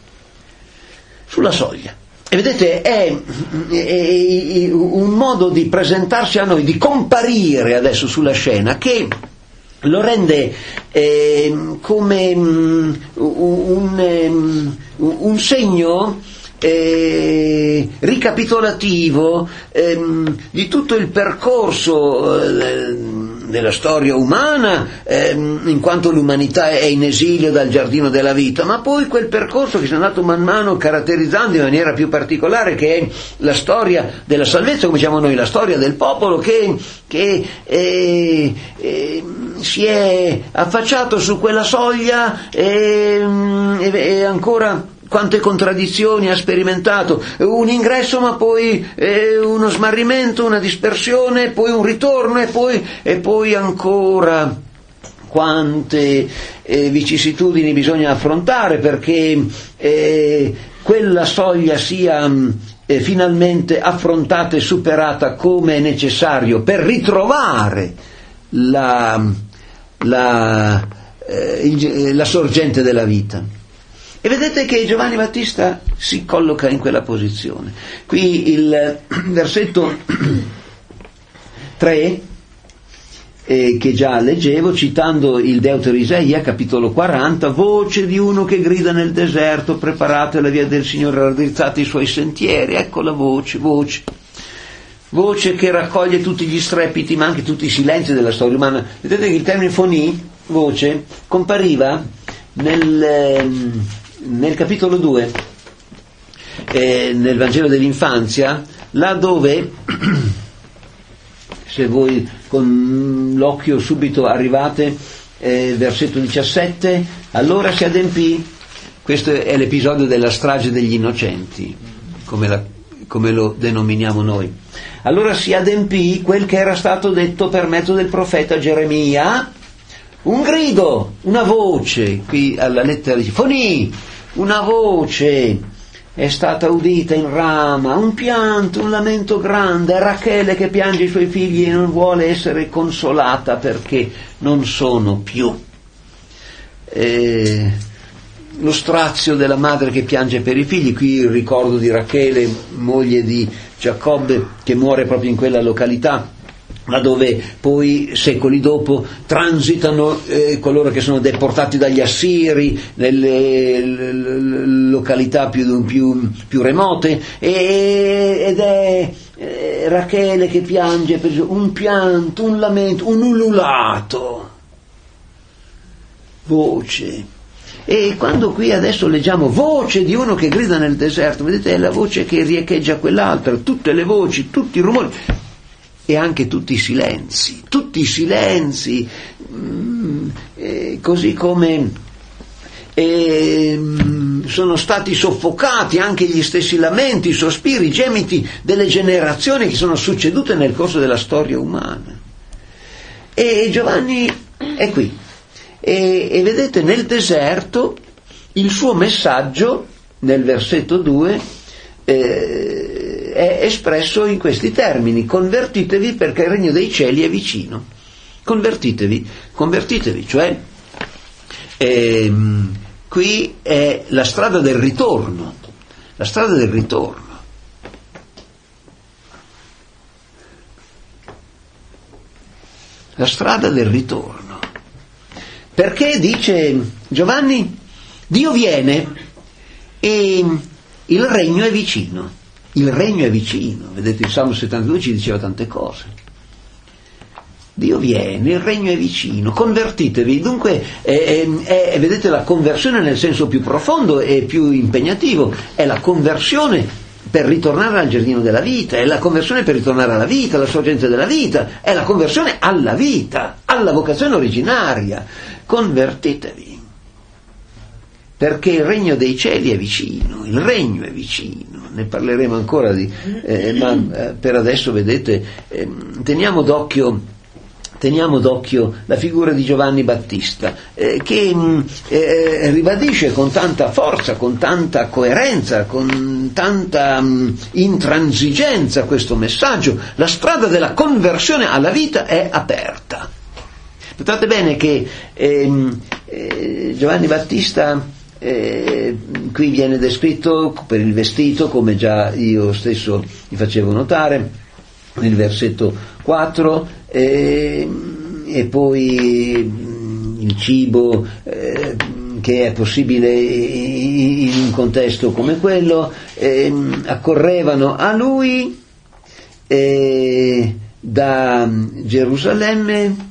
sulla soglia. E vedete, è, è, è un modo di presentarsi a noi, di comparire adesso sulla scena, che lo rende eh, come um, un, um, un segno Eh, ricapitolativo ehm, di tutto il percorso eh, della storia umana, ehm, in quanto l'umanità è in esilio dal giardino della vita, ma poi quel percorso che si è andato man mano caratterizzando in maniera più particolare, che è la storia della salvezza, come diciamo noi, la storia del popolo che, che eh, eh, si è affacciato su quella soglia e, e, e ancora quante contraddizioni ha sperimentato, un ingresso ma poi eh, uno smarrimento, una dispersione, poi un ritorno e poi, e poi ancora quante eh, vicissitudini bisogna affrontare perché eh, quella soglia sia eh, finalmente affrontata e superata come è necessario per ritrovare la, la, eh, la sorgente della vita. E vedete che Giovanni Battista si colloca in quella posizione. Qui il versetto tre, eh, che già leggevo, citando il deutero Isaia, capitolo quaranta, voce di uno che grida nel deserto, preparate la via del Signore, raddrizzate i suoi sentieri. Ecco la voce, voce. Voce che raccoglie tutti gli strepiti, ma anche tutti i silenzi della storia umana. Vedete che il termine fonì, voce, compariva nel... nel capitolo due, eh, nel Vangelo dell'infanzia, là dove, se voi con l'occhio subito arrivate, eh, versetto diciassette, allora si adempì, questo è l'episodio della strage degli innocenti, come, la, come lo denominiamo noi, allora si adempì quel che era stato detto per mezzo del profeta Geremia, un grido, una voce, qui alla lettera dice, fonì, una voce è stata udita in Rama, un pianto, un lamento grande, è Rachele che piange i suoi figli e non vuole essere consolata perché non sono più. Eh, lo strazio della madre che piange per i figli, qui il ricordo di Rachele, moglie di Giacobbe, che muore proprio in quella località, ma dove poi secoli dopo transitano eh, coloro che sono deportati dagli Assiri nelle l- l- località più, più, più remote, e, ed è eh, Rachele che piange per un pianto, un lamento, un ululato. voce. E quando qui adesso leggiamo voce di uno che grida nel deserto, vedete, è la voce che riecheggia quell'altra, tutte le voci, tutti i rumori e anche tutti i silenzi, tutti i silenzi, mm, eh, così come eh, sono stati soffocati anche gli stessi lamenti, i sospiri, i gemiti delle generazioni che sono succedute nel corso della storia umana. E Giovanni è qui. E, e vedete, nel deserto il suo messaggio nel versetto due eh, è espresso in questi termini: convertitevi perché il regno dei cieli è vicino. Convertitevi, convertitevi, cioè ehm, qui è la strada del ritorno, la strada del ritorno. La strada del ritorno. Perché, dice Giovanni, Dio viene e il regno è vicino. Il regno è vicino. Vedete, il Salmo settantadue ci diceva tante cose. Dio viene, il regno è vicino, convertitevi. Dunque, è, è, è, vedete, la conversione nel senso più profondo e più impegnativo è la conversione per ritornare al giardino della vita, è la conversione per ritornare alla vita, alla sorgente della vita, è la conversione alla vita, alla vocazione originaria. Convertitevi, perché il regno dei cieli è vicino, il regno è vicino, ne parleremo ancora di, eh, ma eh, per adesso, vedete, eh, teniamo d'occhio Teniamo d'occhio la figura di Giovanni Battista, eh, che eh, ribadisce con tanta forza, con tanta coerenza, con tanta mh, intransigenza questo messaggio: la strada della conversione alla vita è aperta. Notate bene che ehm, eh, Giovanni Battista eh, qui viene descritto per il vestito, come già io stesso vi facevo notare nel versetto quattro, eh, e poi mh, il cibo eh, che è possibile in un contesto come quello. Eh, accorrevano a lui eh, da Gerusalemme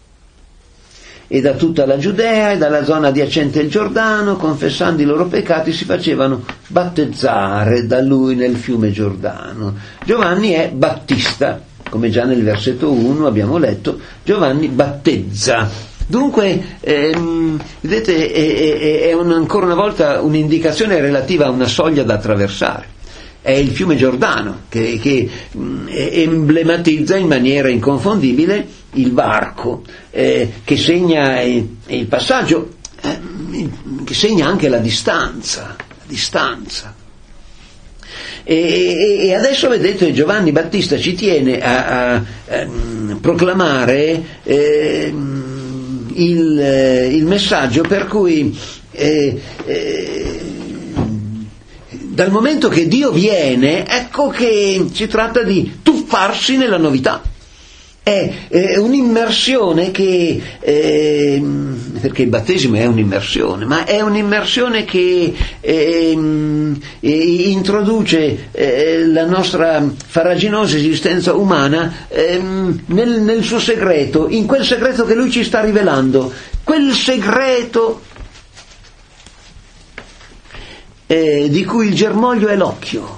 e da tutta la Giudea e dalla zona adiacente al Giordano, confessando i loro peccati, si facevano battezzare da lui nel fiume Giordano. Giovanni è battista, come già nel versetto uno abbiamo letto, Giovanni battezza. Dunque, ehm, vedete, è, è, è un, ancora una volta un'indicazione relativa a una soglia da attraversare. È il fiume Giordano che, che mh, emblematizza in maniera inconfondibile il varco, eh, che segna eh, il passaggio, eh, che segna anche la distanza, la distanza. E, e adesso, vedete, Giovanni Battista ci tiene a, a, a proclamare eh, il, il messaggio per cui eh, eh, dal momento che Dio viene, ecco che si tratta di tuffarsi nella novità. È eh, un'immersione che, eh, perché il battesimo è un'immersione, ma è un'immersione che eh, eh, introduce eh, la nostra farraginosa esistenza umana eh, nel, nel suo segreto, in quel segreto che lui ci sta rivelando, quel segreto eh, di cui il germoglio è l'occhio.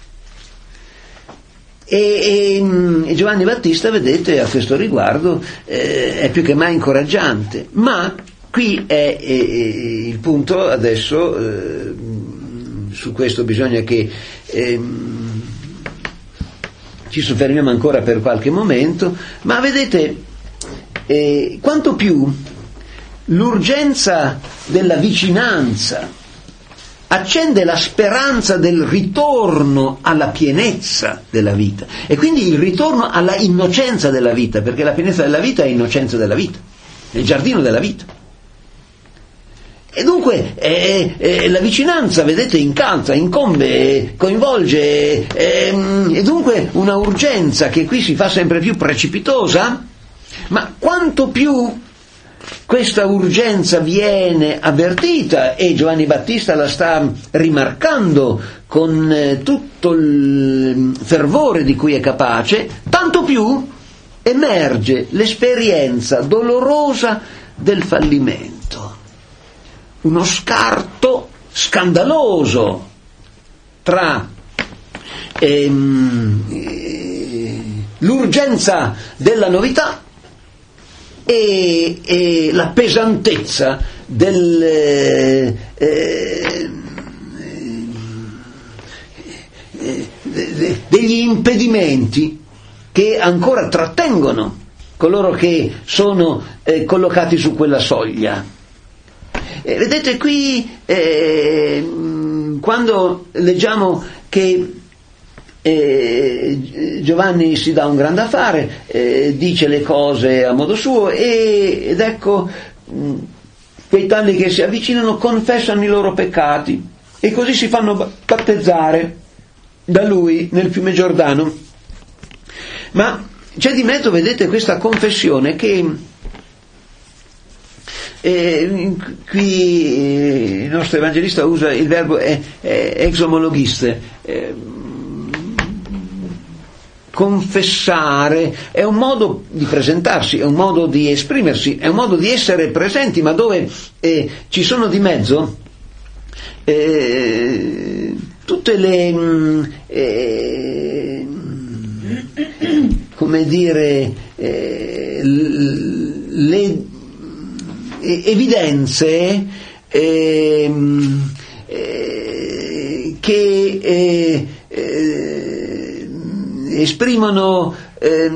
E, e, e Giovanni Battista, vedete, a questo riguardo eh, è più che mai incoraggiante, ma qui è, è, è il punto adesso, eh, su questo bisogna che eh, ci soffermiamo ancora per qualche momento, ma vedete, eh, quanto più l'urgenza della vicinanza accende la speranza del ritorno alla pienezza della vita, e quindi il ritorno alla innocenza della vita, perché la pienezza della vita è innocenza della vita, è il giardino della vita. E dunque eh, eh, la vicinanza, vedete, incalza, incombe, eh, coinvolge, eh, e dunque una urgenza che qui si fa sempre più precipitosa, ma quanto più questa urgenza viene avvertita, e Giovanni Battista la sta rimarcando con eh, tutto il fervore di cui è capace, tanto più emerge l'esperienza dolorosa del fallimento. uno scarto scandaloso tra ehm, eh, l'urgenza della novità e, e la pesantezza del, eh, eh, eh, degli impedimenti che ancora trattengono coloro che sono eh, collocati su quella soglia. Eh, vedete qui, eh, quando leggiamo che eh, Giovanni si dà un grande affare, eh, dice le cose a modo suo e, ed ecco mh, quei tali che si avvicinano confessano i loro peccati e così si fanno battezzare da lui nel fiume Giordano. Ma c'è di mezzo, vedete, questa confessione che eh, qui eh, il nostro evangelista usa il verbo eh, eh, exomologhiste. Eh, confessare è un modo di presentarsi, è un modo di esprimersi, è un modo di essere presenti, ma dove eh, ci sono di mezzo eh, tutte le mh, eh, come dire eh, le evidenze eh, eh, che eh, eh, esprimono eh,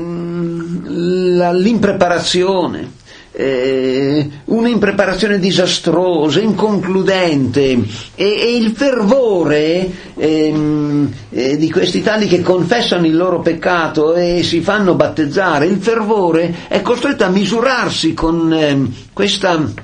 la, l'impreparazione, eh, un'impreparazione disastrosa, inconcludente e, e il fervore ehm, eh, di questi tali che confessano il loro peccato e si fanno battezzare. Il fervore è costretto a misurarsi con eh, questa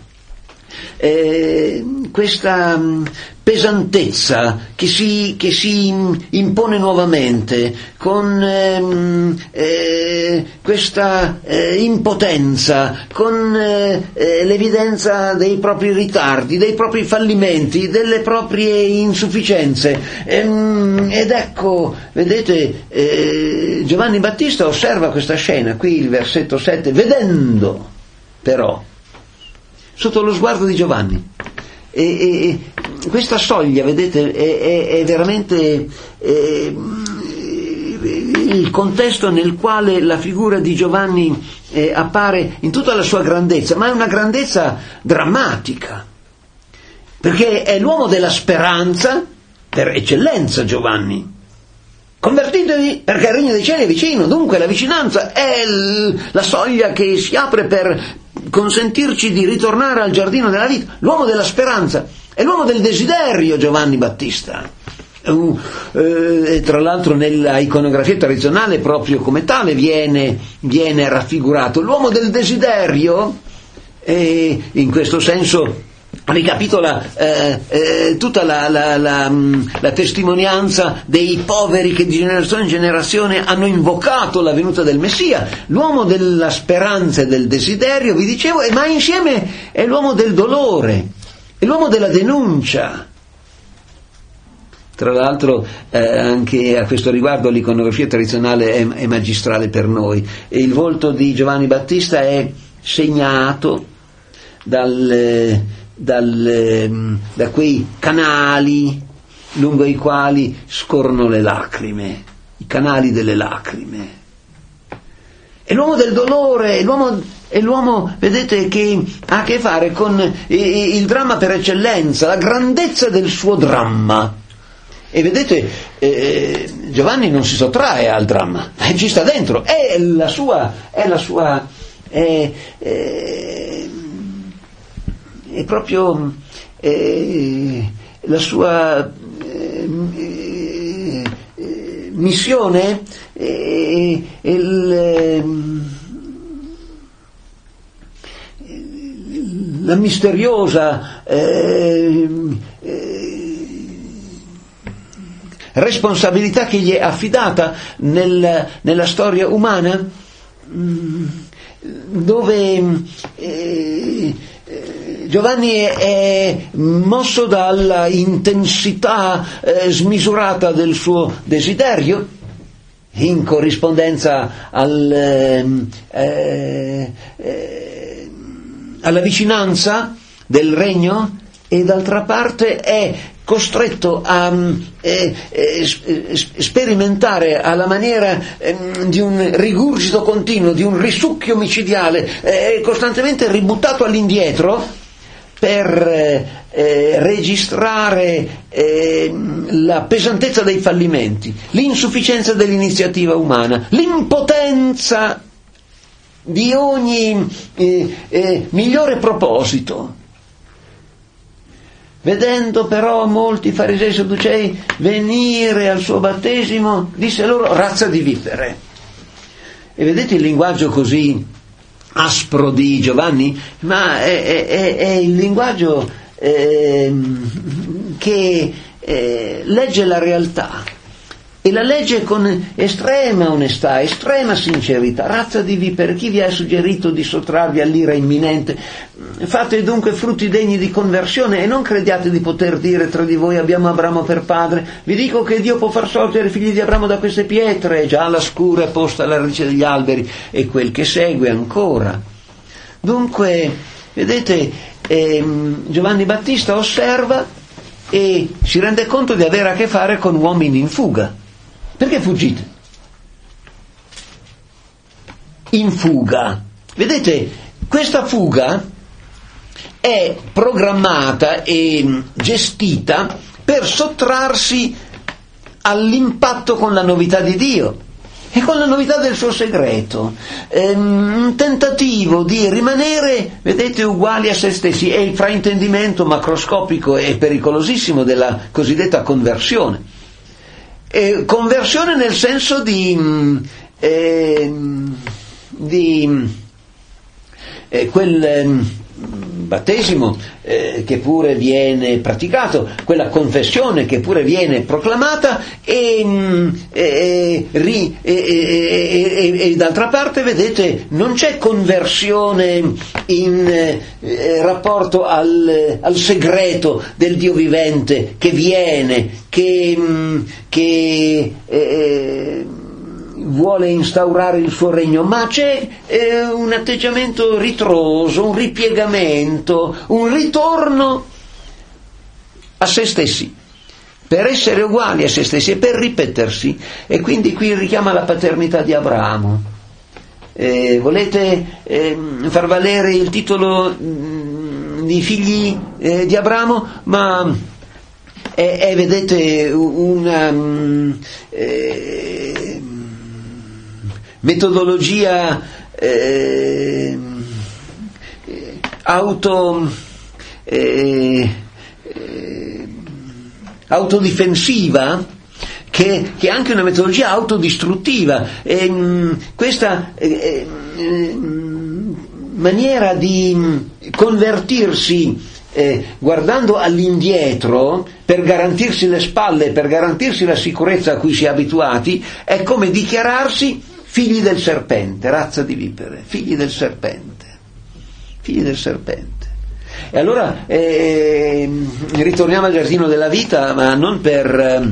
eh, questa pesantezza che si, che si impone nuovamente, con ehm, eh, questa eh, impotenza, con eh, l'evidenza dei propri ritardi, dei propri fallimenti, delle proprie insufficienze. Ehm, ed ecco, vedete, eh, Giovanni Battista osserva questa scena, qui il versetto sette, vedendo però, sotto lo sguardo di Giovanni, e, e questa soglia, vedete, è, è, è veramente è, il contesto nel quale la figura di Giovanni eh, appare in tutta la sua grandezza, ma è una grandezza drammatica, perché è l'uomo della speranza per eccellenza. Giovanni: convertitevi perché il regno dei cieli è vicino. Dunque la vicinanza è l- la soglia che si apre per consentirci di ritornare al giardino della vita. L'uomo della speranza è l'uomo del desiderio, Giovanni Battista. Uh, eh, tra l'altro nella iconografia tradizionale proprio come tale viene, viene raffigurato. L'uomo del desiderio, eh, in questo senso ricapitola eh, eh, tutta la, la, la, la testimonianza dei poveri che di generazione in generazione hanno invocato la venuta del Messia. L'uomo della speranza e del desiderio, vi dicevo, ma insieme è l'uomo del dolore, è l'uomo della denuncia. Tra l'altro eh, anche a questo riguardo l'iconografia tradizionale è, è magistrale per noi, e il volto di Giovanni Battista è segnato dal, dal, da quei canali lungo i quali scorrono le lacrime, i canali delle lacrime. È l'uomo del dolore, è l'uomo, è l'uomo, vedete, che ha a che fare con il dramma per eccellenza, la grandezza del suo dramma. E vedete, eh, Giovanni non si sottrae al dramma, ci sta dentro, è la sua, è la sua, è, è, è proprio è la sua eh, eh, missione, è, è il, la misteriosa eh, eh, responsabilità che gli è affidata nel, nella storia umana, dove eh, Giovanni è, è mosso dalla intensità eh, smisurata del suo desiderio, in corrispondenza al, eh, eh, alla vicinanza del regno, e e d'altra parte è costretto a eh, eh, sperimentare alla maniera eh, di un rigurgito continuo, di un risucchio micidiale, eh, costantemente ributtato all'indietro per eh, eh, registrare eh, la pesantezza dei fallimenti, l'insufficienza dell'iniziativa umana, l'impotenza di ogni eh, eh, migliore proposito. Vedendo però molti farisei e sadducei venire al suo battesimo, disse loro: razza di vipere. E vedete il linguaggio così aspro di Giovanni? Ma è, è, è il linguaggio eh, che eh, legge la realtà, e la legge con estrema onestà, estrema sincerità. Razza di vipere, chi vi ha suggerito di sottrarvi all'ira imminente? Fate dunque frutti degni di conversione e non crediate di poter dire tra di voi: abbiamo Abramo per padre. Vi dico che Dio può far sorgere figli di Abramo da queste pietre. Già la scura è posta alla radice degli alberi, e quel che segue ancora. Dunque, vedete, ehm, Giovanni Battista osserva e si rende conto di avere a che fare con uomini in fuga. Perché fuggite? In fuga. Vedete, questa fuga è programmata e gestita per sottrarsi all'impatto con la novità di Dio e con la novità del suo segreto. Ehm, un tentativo di rimanere, vedete, uguali a se stessi. È il fraintendimento macroscopico e pericolosissimo della cosiddetta conversione. Eh, conversione nel senso di, eh, di eh, quel eh, battesimo eh, che pure viene praticato, quella confessione che pure viene proclamata, e, e, e, e, e, e d'altra parte, vedete, non c'è conversione in eh, rapporto al, al segreto del Dio vivente che viene, che, che eh, vuole instaurare il suo regno, ma c'è eh, un atteggiamento ritroso, un ripiegamento, un ritorno a se stessi, per essere uguali a se stessi e per ripetersi. E quindi qui richiama la paternità di Abramo. Eh, volete eh, far valere il titolo mh, di figli eh, di Abramo, ma è, è vedete, una um, eh, metodologia eh, auto eh, eh, autodifensiva, che, che è anche una metodologia autodistruttiva. E, mh, questa eh, eh, maniera di convertirsi eh, guardando all'indietro per garantirsi le spalle, per garantirsi la sicurezza a cui si è abituati, è come dichiararsi figli del serpente, razza di vipere, figli del serpente, figli del serpente. E allora eh, ritorniamo al giardino della vita, ma non per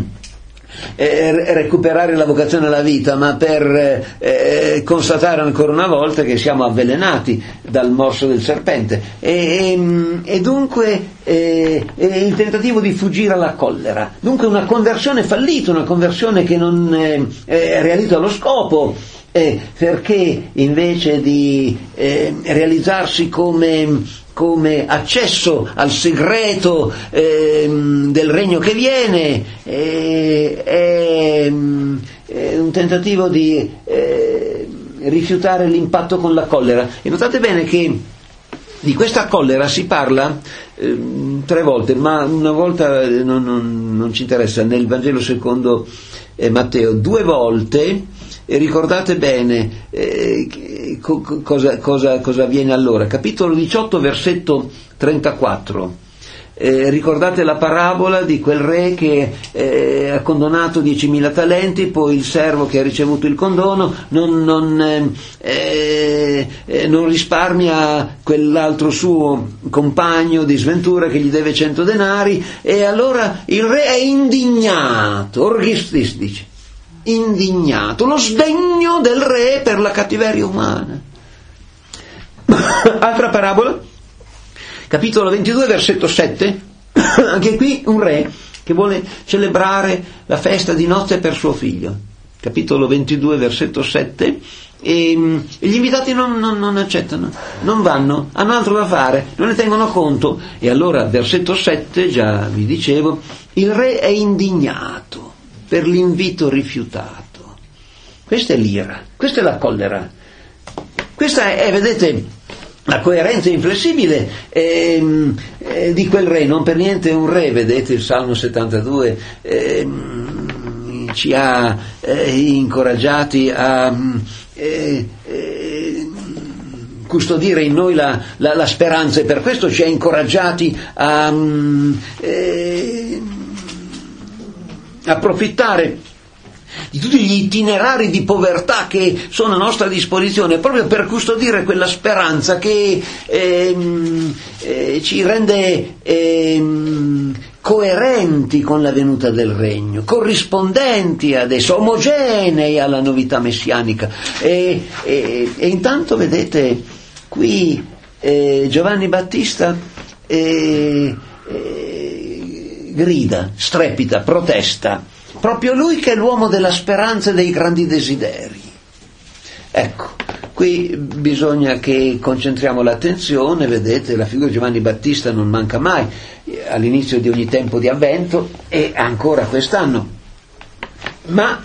eh, recuperare la vocazione alla vita, ma per eh, constatare ancora una volta che siamo avvelenati dal morso del serpente. E, e, e dunque eh, il tentativo di fuggire alla collera, dunque una conversione fallita, una conversione che non eh, eh, realizza lo scopo, eh, perché invece di eh, realizzarsi come come accesso al segreto eh, del regno che viene, eh, è, è un tentativo di eh, rifiutare l'impatto con la collera. E notate bene che di questa collera si parla eh, tre volte, ma una volta non, non, non ci interessa, nel Vangelo secondo eh, Matteo, due volte. E ricordate bene eh, co- cosa, cosa, cosa avviene allora. Capitolo diciotto, versetto trentaquattro. Eh, ricordate la parabola di quel re che eh, ha condonato diecimila talenti, poi il servo che ha ricevuto il condono non, non, eh, eh, non risparmia quell'altro suo compagno di sventura che gli deve cento denari, e allora il re è indignato, orghistis dice, indignato, lo sdegno del re per la cattiveria umana. Altra parabola, capitolo ventidue, versetto sette. Anche qui un re che vuole celebrare la festa di nozze per suo figlio, capitolo ventidue, versetto sette, e, e gli invitati non, non, non accettano, non vanno, hanno altro da fare, non ne tengono conto. E allora, versetto sette, già vi dicevo, il re è indignato per l'invito rifiutato. Questa è l'ira, questa è la collera, questa è, vedete, la coerenza inflessibile ehm, eh, di quel re. Non per niente un re, vedete il Salmo settantadue ehm, ci ha eh, incoraggiati a eh, eh, custodire in noi la, la, la speranza, e per questo ci ha incoraggiati a eh, approfittare di tutti gli itinerari di povertà che sono a nostra disposizione, proprio per custodire quella speranza che ehm, eh, ci rende ehm, coerenti con la venuta del regno, corrispondenti ad esso, omogenei alla novità messianica. E, e, e intanto, vedete, qui eh, Giovanni Battista eh, eh, grida, strepita, protesta. Proprio lui che è l'uomo della speranza e dei grandi desideri. Ecco, qui bisogna che concentriamo l'attenzione, vedete, la figura di Giovanni Battista non manca mai all'inizio di ogni tempo di avvento e ancora quest'anno. Ma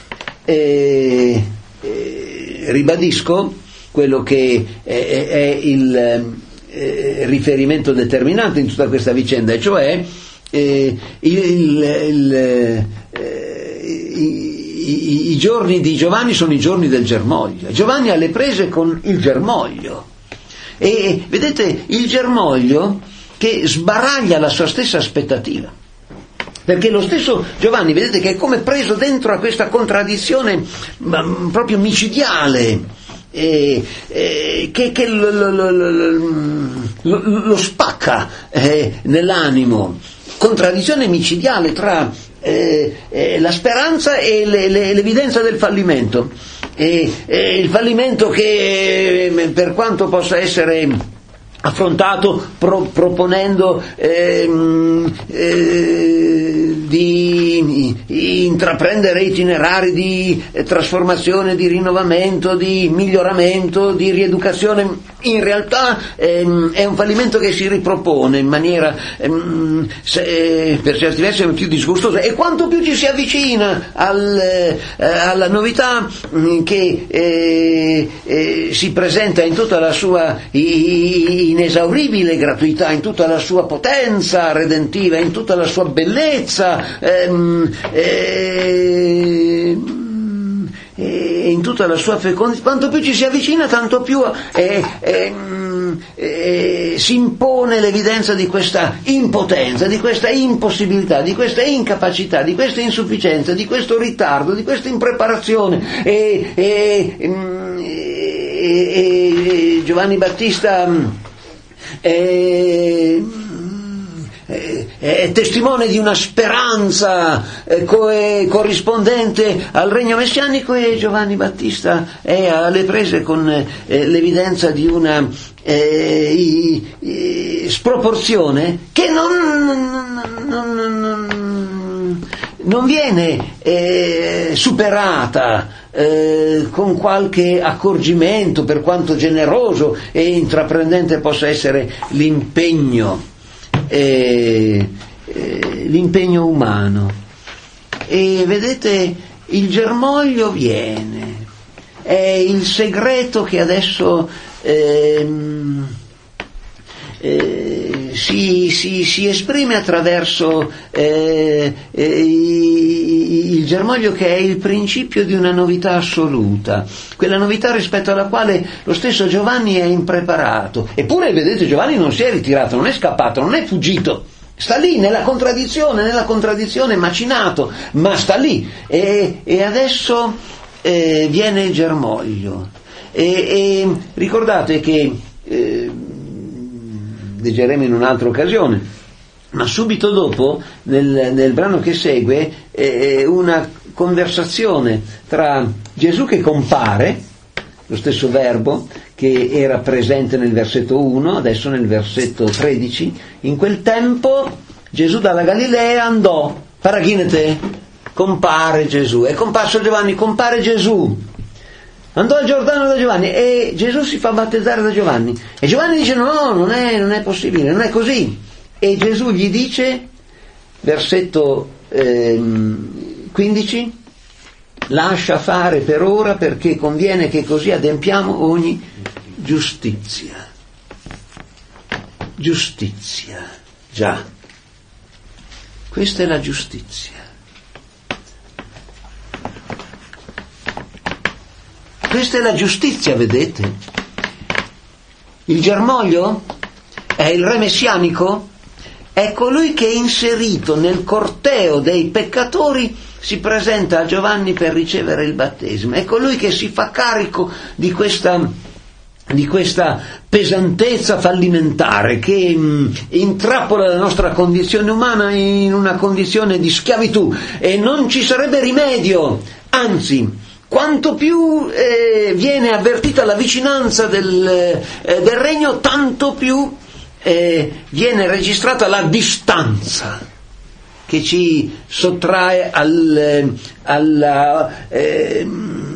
eh, eh, ribadisco quello che è, è il eh, riferimento determinante in tutta questa vicenda, e cioè Eh, il, il, il, eh, i, i, i giorni di Giovanni sono i giorni del germoglio. Giovanni ha le prese con il germoglio, e vedete il germoglio che sbaraglia la sua stessa aspettativa, perché lo stesso Giovanni, vedete, che è come preso dentro a questa contraddizione ma, proprio micidiale, Eh, eh, che, che lo, lo, lo, lo, lo spacca eh, nell'animo. Contraddizione micidiale tra eh, eh, la speranza e le, le, l'evidenza del fallimento. E, eh, il fallimento che, eh, per quanto possa essere affrontato pro, proponendo ehm, eh, di intraprendere itinerari di trasformazione, di rinnovamento, di miglioramento, di rieducazione, in realtà ehm, è un fallimento che si ripropone in maniera ehm, se, per certi versi più disgustosa, e quanto più ci si avvicina al, eh, alla novità mh, che eh, eh, si presenta in tutta la sua i, inesauribile gratuità, in tutta la sua potenza redentiva, in tutta la sua bellezza, ehm, ehm, in tutta la sua fecondità, quanto più ci si avvicina, tanto più eh, eh, eh, si impone l'evidenza di questa impotenza, di questa impossibilità, di questa incapacità, di questa insufficienza, di questo ritardo, di questa impreparazione. E, e, e, e Giovanni Battista è, è, è testimone di una speranza eh, co- corrispondente al regno messianico, e Giovanni Battista è alle prese con eh, l'evidenza di una eh, i, i, sproporzione che non, non, non, non viene eh, superata Eh, con qualche accorgimento, per quanto generoso e intraprendente possa essere l'impegno, eh, eh, l'impegno umano. E vedete, il germoglio viene, è il segreto che adesso ehm, eh, si, si, si esprime attraverso eh, eh, il germoglio, che è il principio di una novità assoluta, quella novità rispetto alla quale lo stesso Giovanni è impreparato. Eppure, vedete, Giovanni non si è ritirato, non è scappato, non è fuggito, sta lì nella contraddizione, nella contraddizione macinato, ma sta lì. E, e adesso eh, viene il germoglio. E, e ricordate che eh, leggeremo in un'altra occasione, ma subito dopo, nel, nel brano che segue, eh, una conversazione tra Gesù che compare, lo stesso verbo che era presente nel versetto uno, adesso nel versetto tredici. In quel tempo Gesù dalla Galilea andò, paraghinete, compare Gesù, è comparso Giovanni, compare Gesù, andò al Giordano da Giovanni e Gesù si fa battezzare da Giovanni e Giovanni dice no, non è, non è possibile, non è così, e Gesù gli dice, versetto ehm, quindici, lascia fare per ora perché conviene che così adempiamo ogni giustizia. Giustizia, già, questa è la giustizia. Questa è la giustizia, vedete? Il germoglio è il re messianico, è colui che è inserito nel corteo dei peccatori, si presenta a Giovanni per ricevere il battesimo, è colui che si fa carico di questa, di questa pesantezza fallimentare che mh, intrappola la nostra condizione umana in una condizione di schiavitù e non ci sarebbe rimedio, anzi, quanto più eh, viene avvertita la vicinanza del, eh, del regno, tanto più eh, viene registrata la distanza che ci sottrae al, alla eh,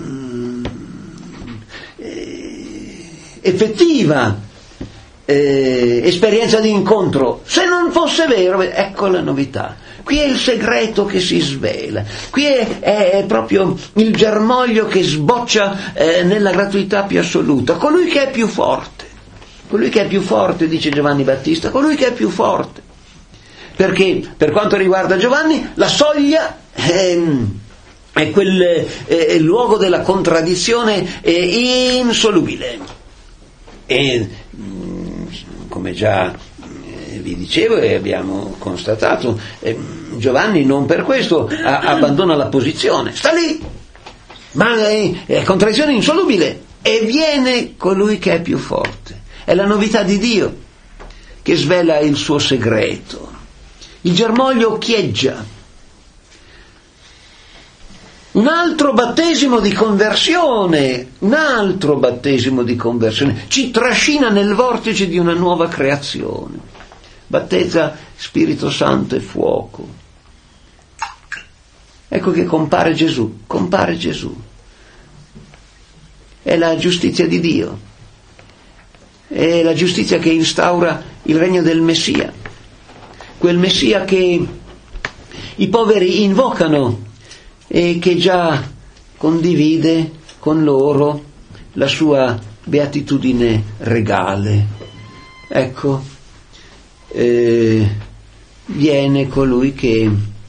eh, effettiva eh, esperienza di incontro. Se non fosse vero, ecco la novità. Qui è il segreto che si svela, qui è, è proprio il germoglio che sboccia eh, nella gratuità più assoluta. Colui che è più forte, colui che è più forte, dice Giovanni Battista, colui che è più forte. Perché per quanto riguarda Giovanni, la soglia è, è quel è il luogo della contraddizione è insolubile. E come già vi dicevo e abbiamo constatato, eh, Giovanni non per questo a, abbandona la posizione, sta lì, ma è, è contraddizione insolubile, e viene colui che è più forte. È la novità di Dio che svela il suo segreto. Il germoglio occhieggia. Un altro battesimo di conversione, un altro battesimo di conversione ci trascina nel vortice di una nuova creazione. Battezza Spirito Santo e fuoco. Ecco che compare Gesù, compare Gesù. È la giustizia di Dio, è la giustizia che instaura il regno del Messia, quel Messia che i poveri invocano e che già condivide con loro la sua beatitudine regale. Ecco, Eh, viene colui che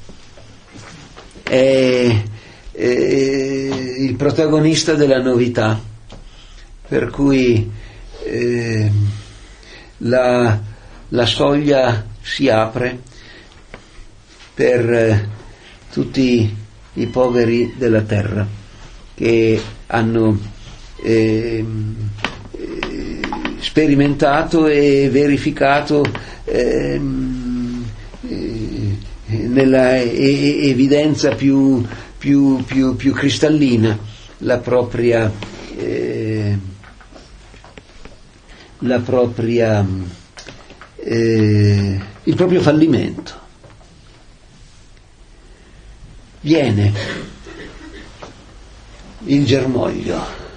è, è il protagonista della novità, per cui eh, la, la soglia si apre per eh, tutti i poveri della terra che hanno eh, sperimentato e verificato eh, eh, nella e- evidenza più, più, più, più cristallina la propria eh, la propria eh, il proprio fallimento. Viene il germoglio,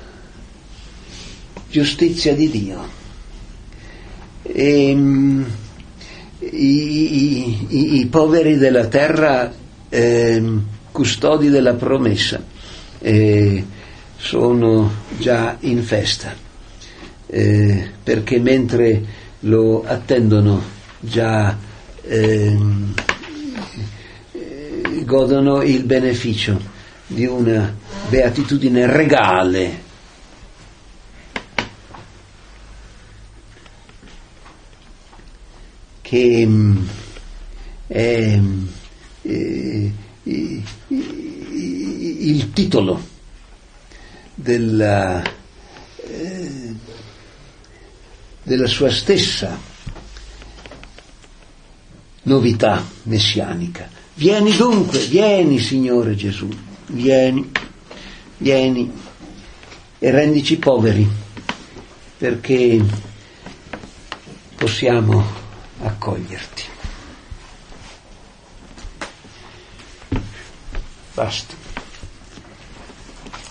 giustizia di Dio. E, um, i, i, i poveri della terra, eh, custodi della promessa, eh, sono già in festa, eh, perché mentre lo attendono già eh, godono il beneficio di una beatitudine regale. Che è eh, il titolo della, eh, della sua stessa novità messianica. Vieni dunque, vieni Signore Gesù, vieni, vieni e rendici poveri, perché possiamo accoglierti. Basta.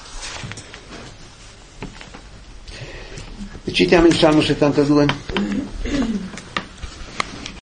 E citiamo il Salmo settantadue.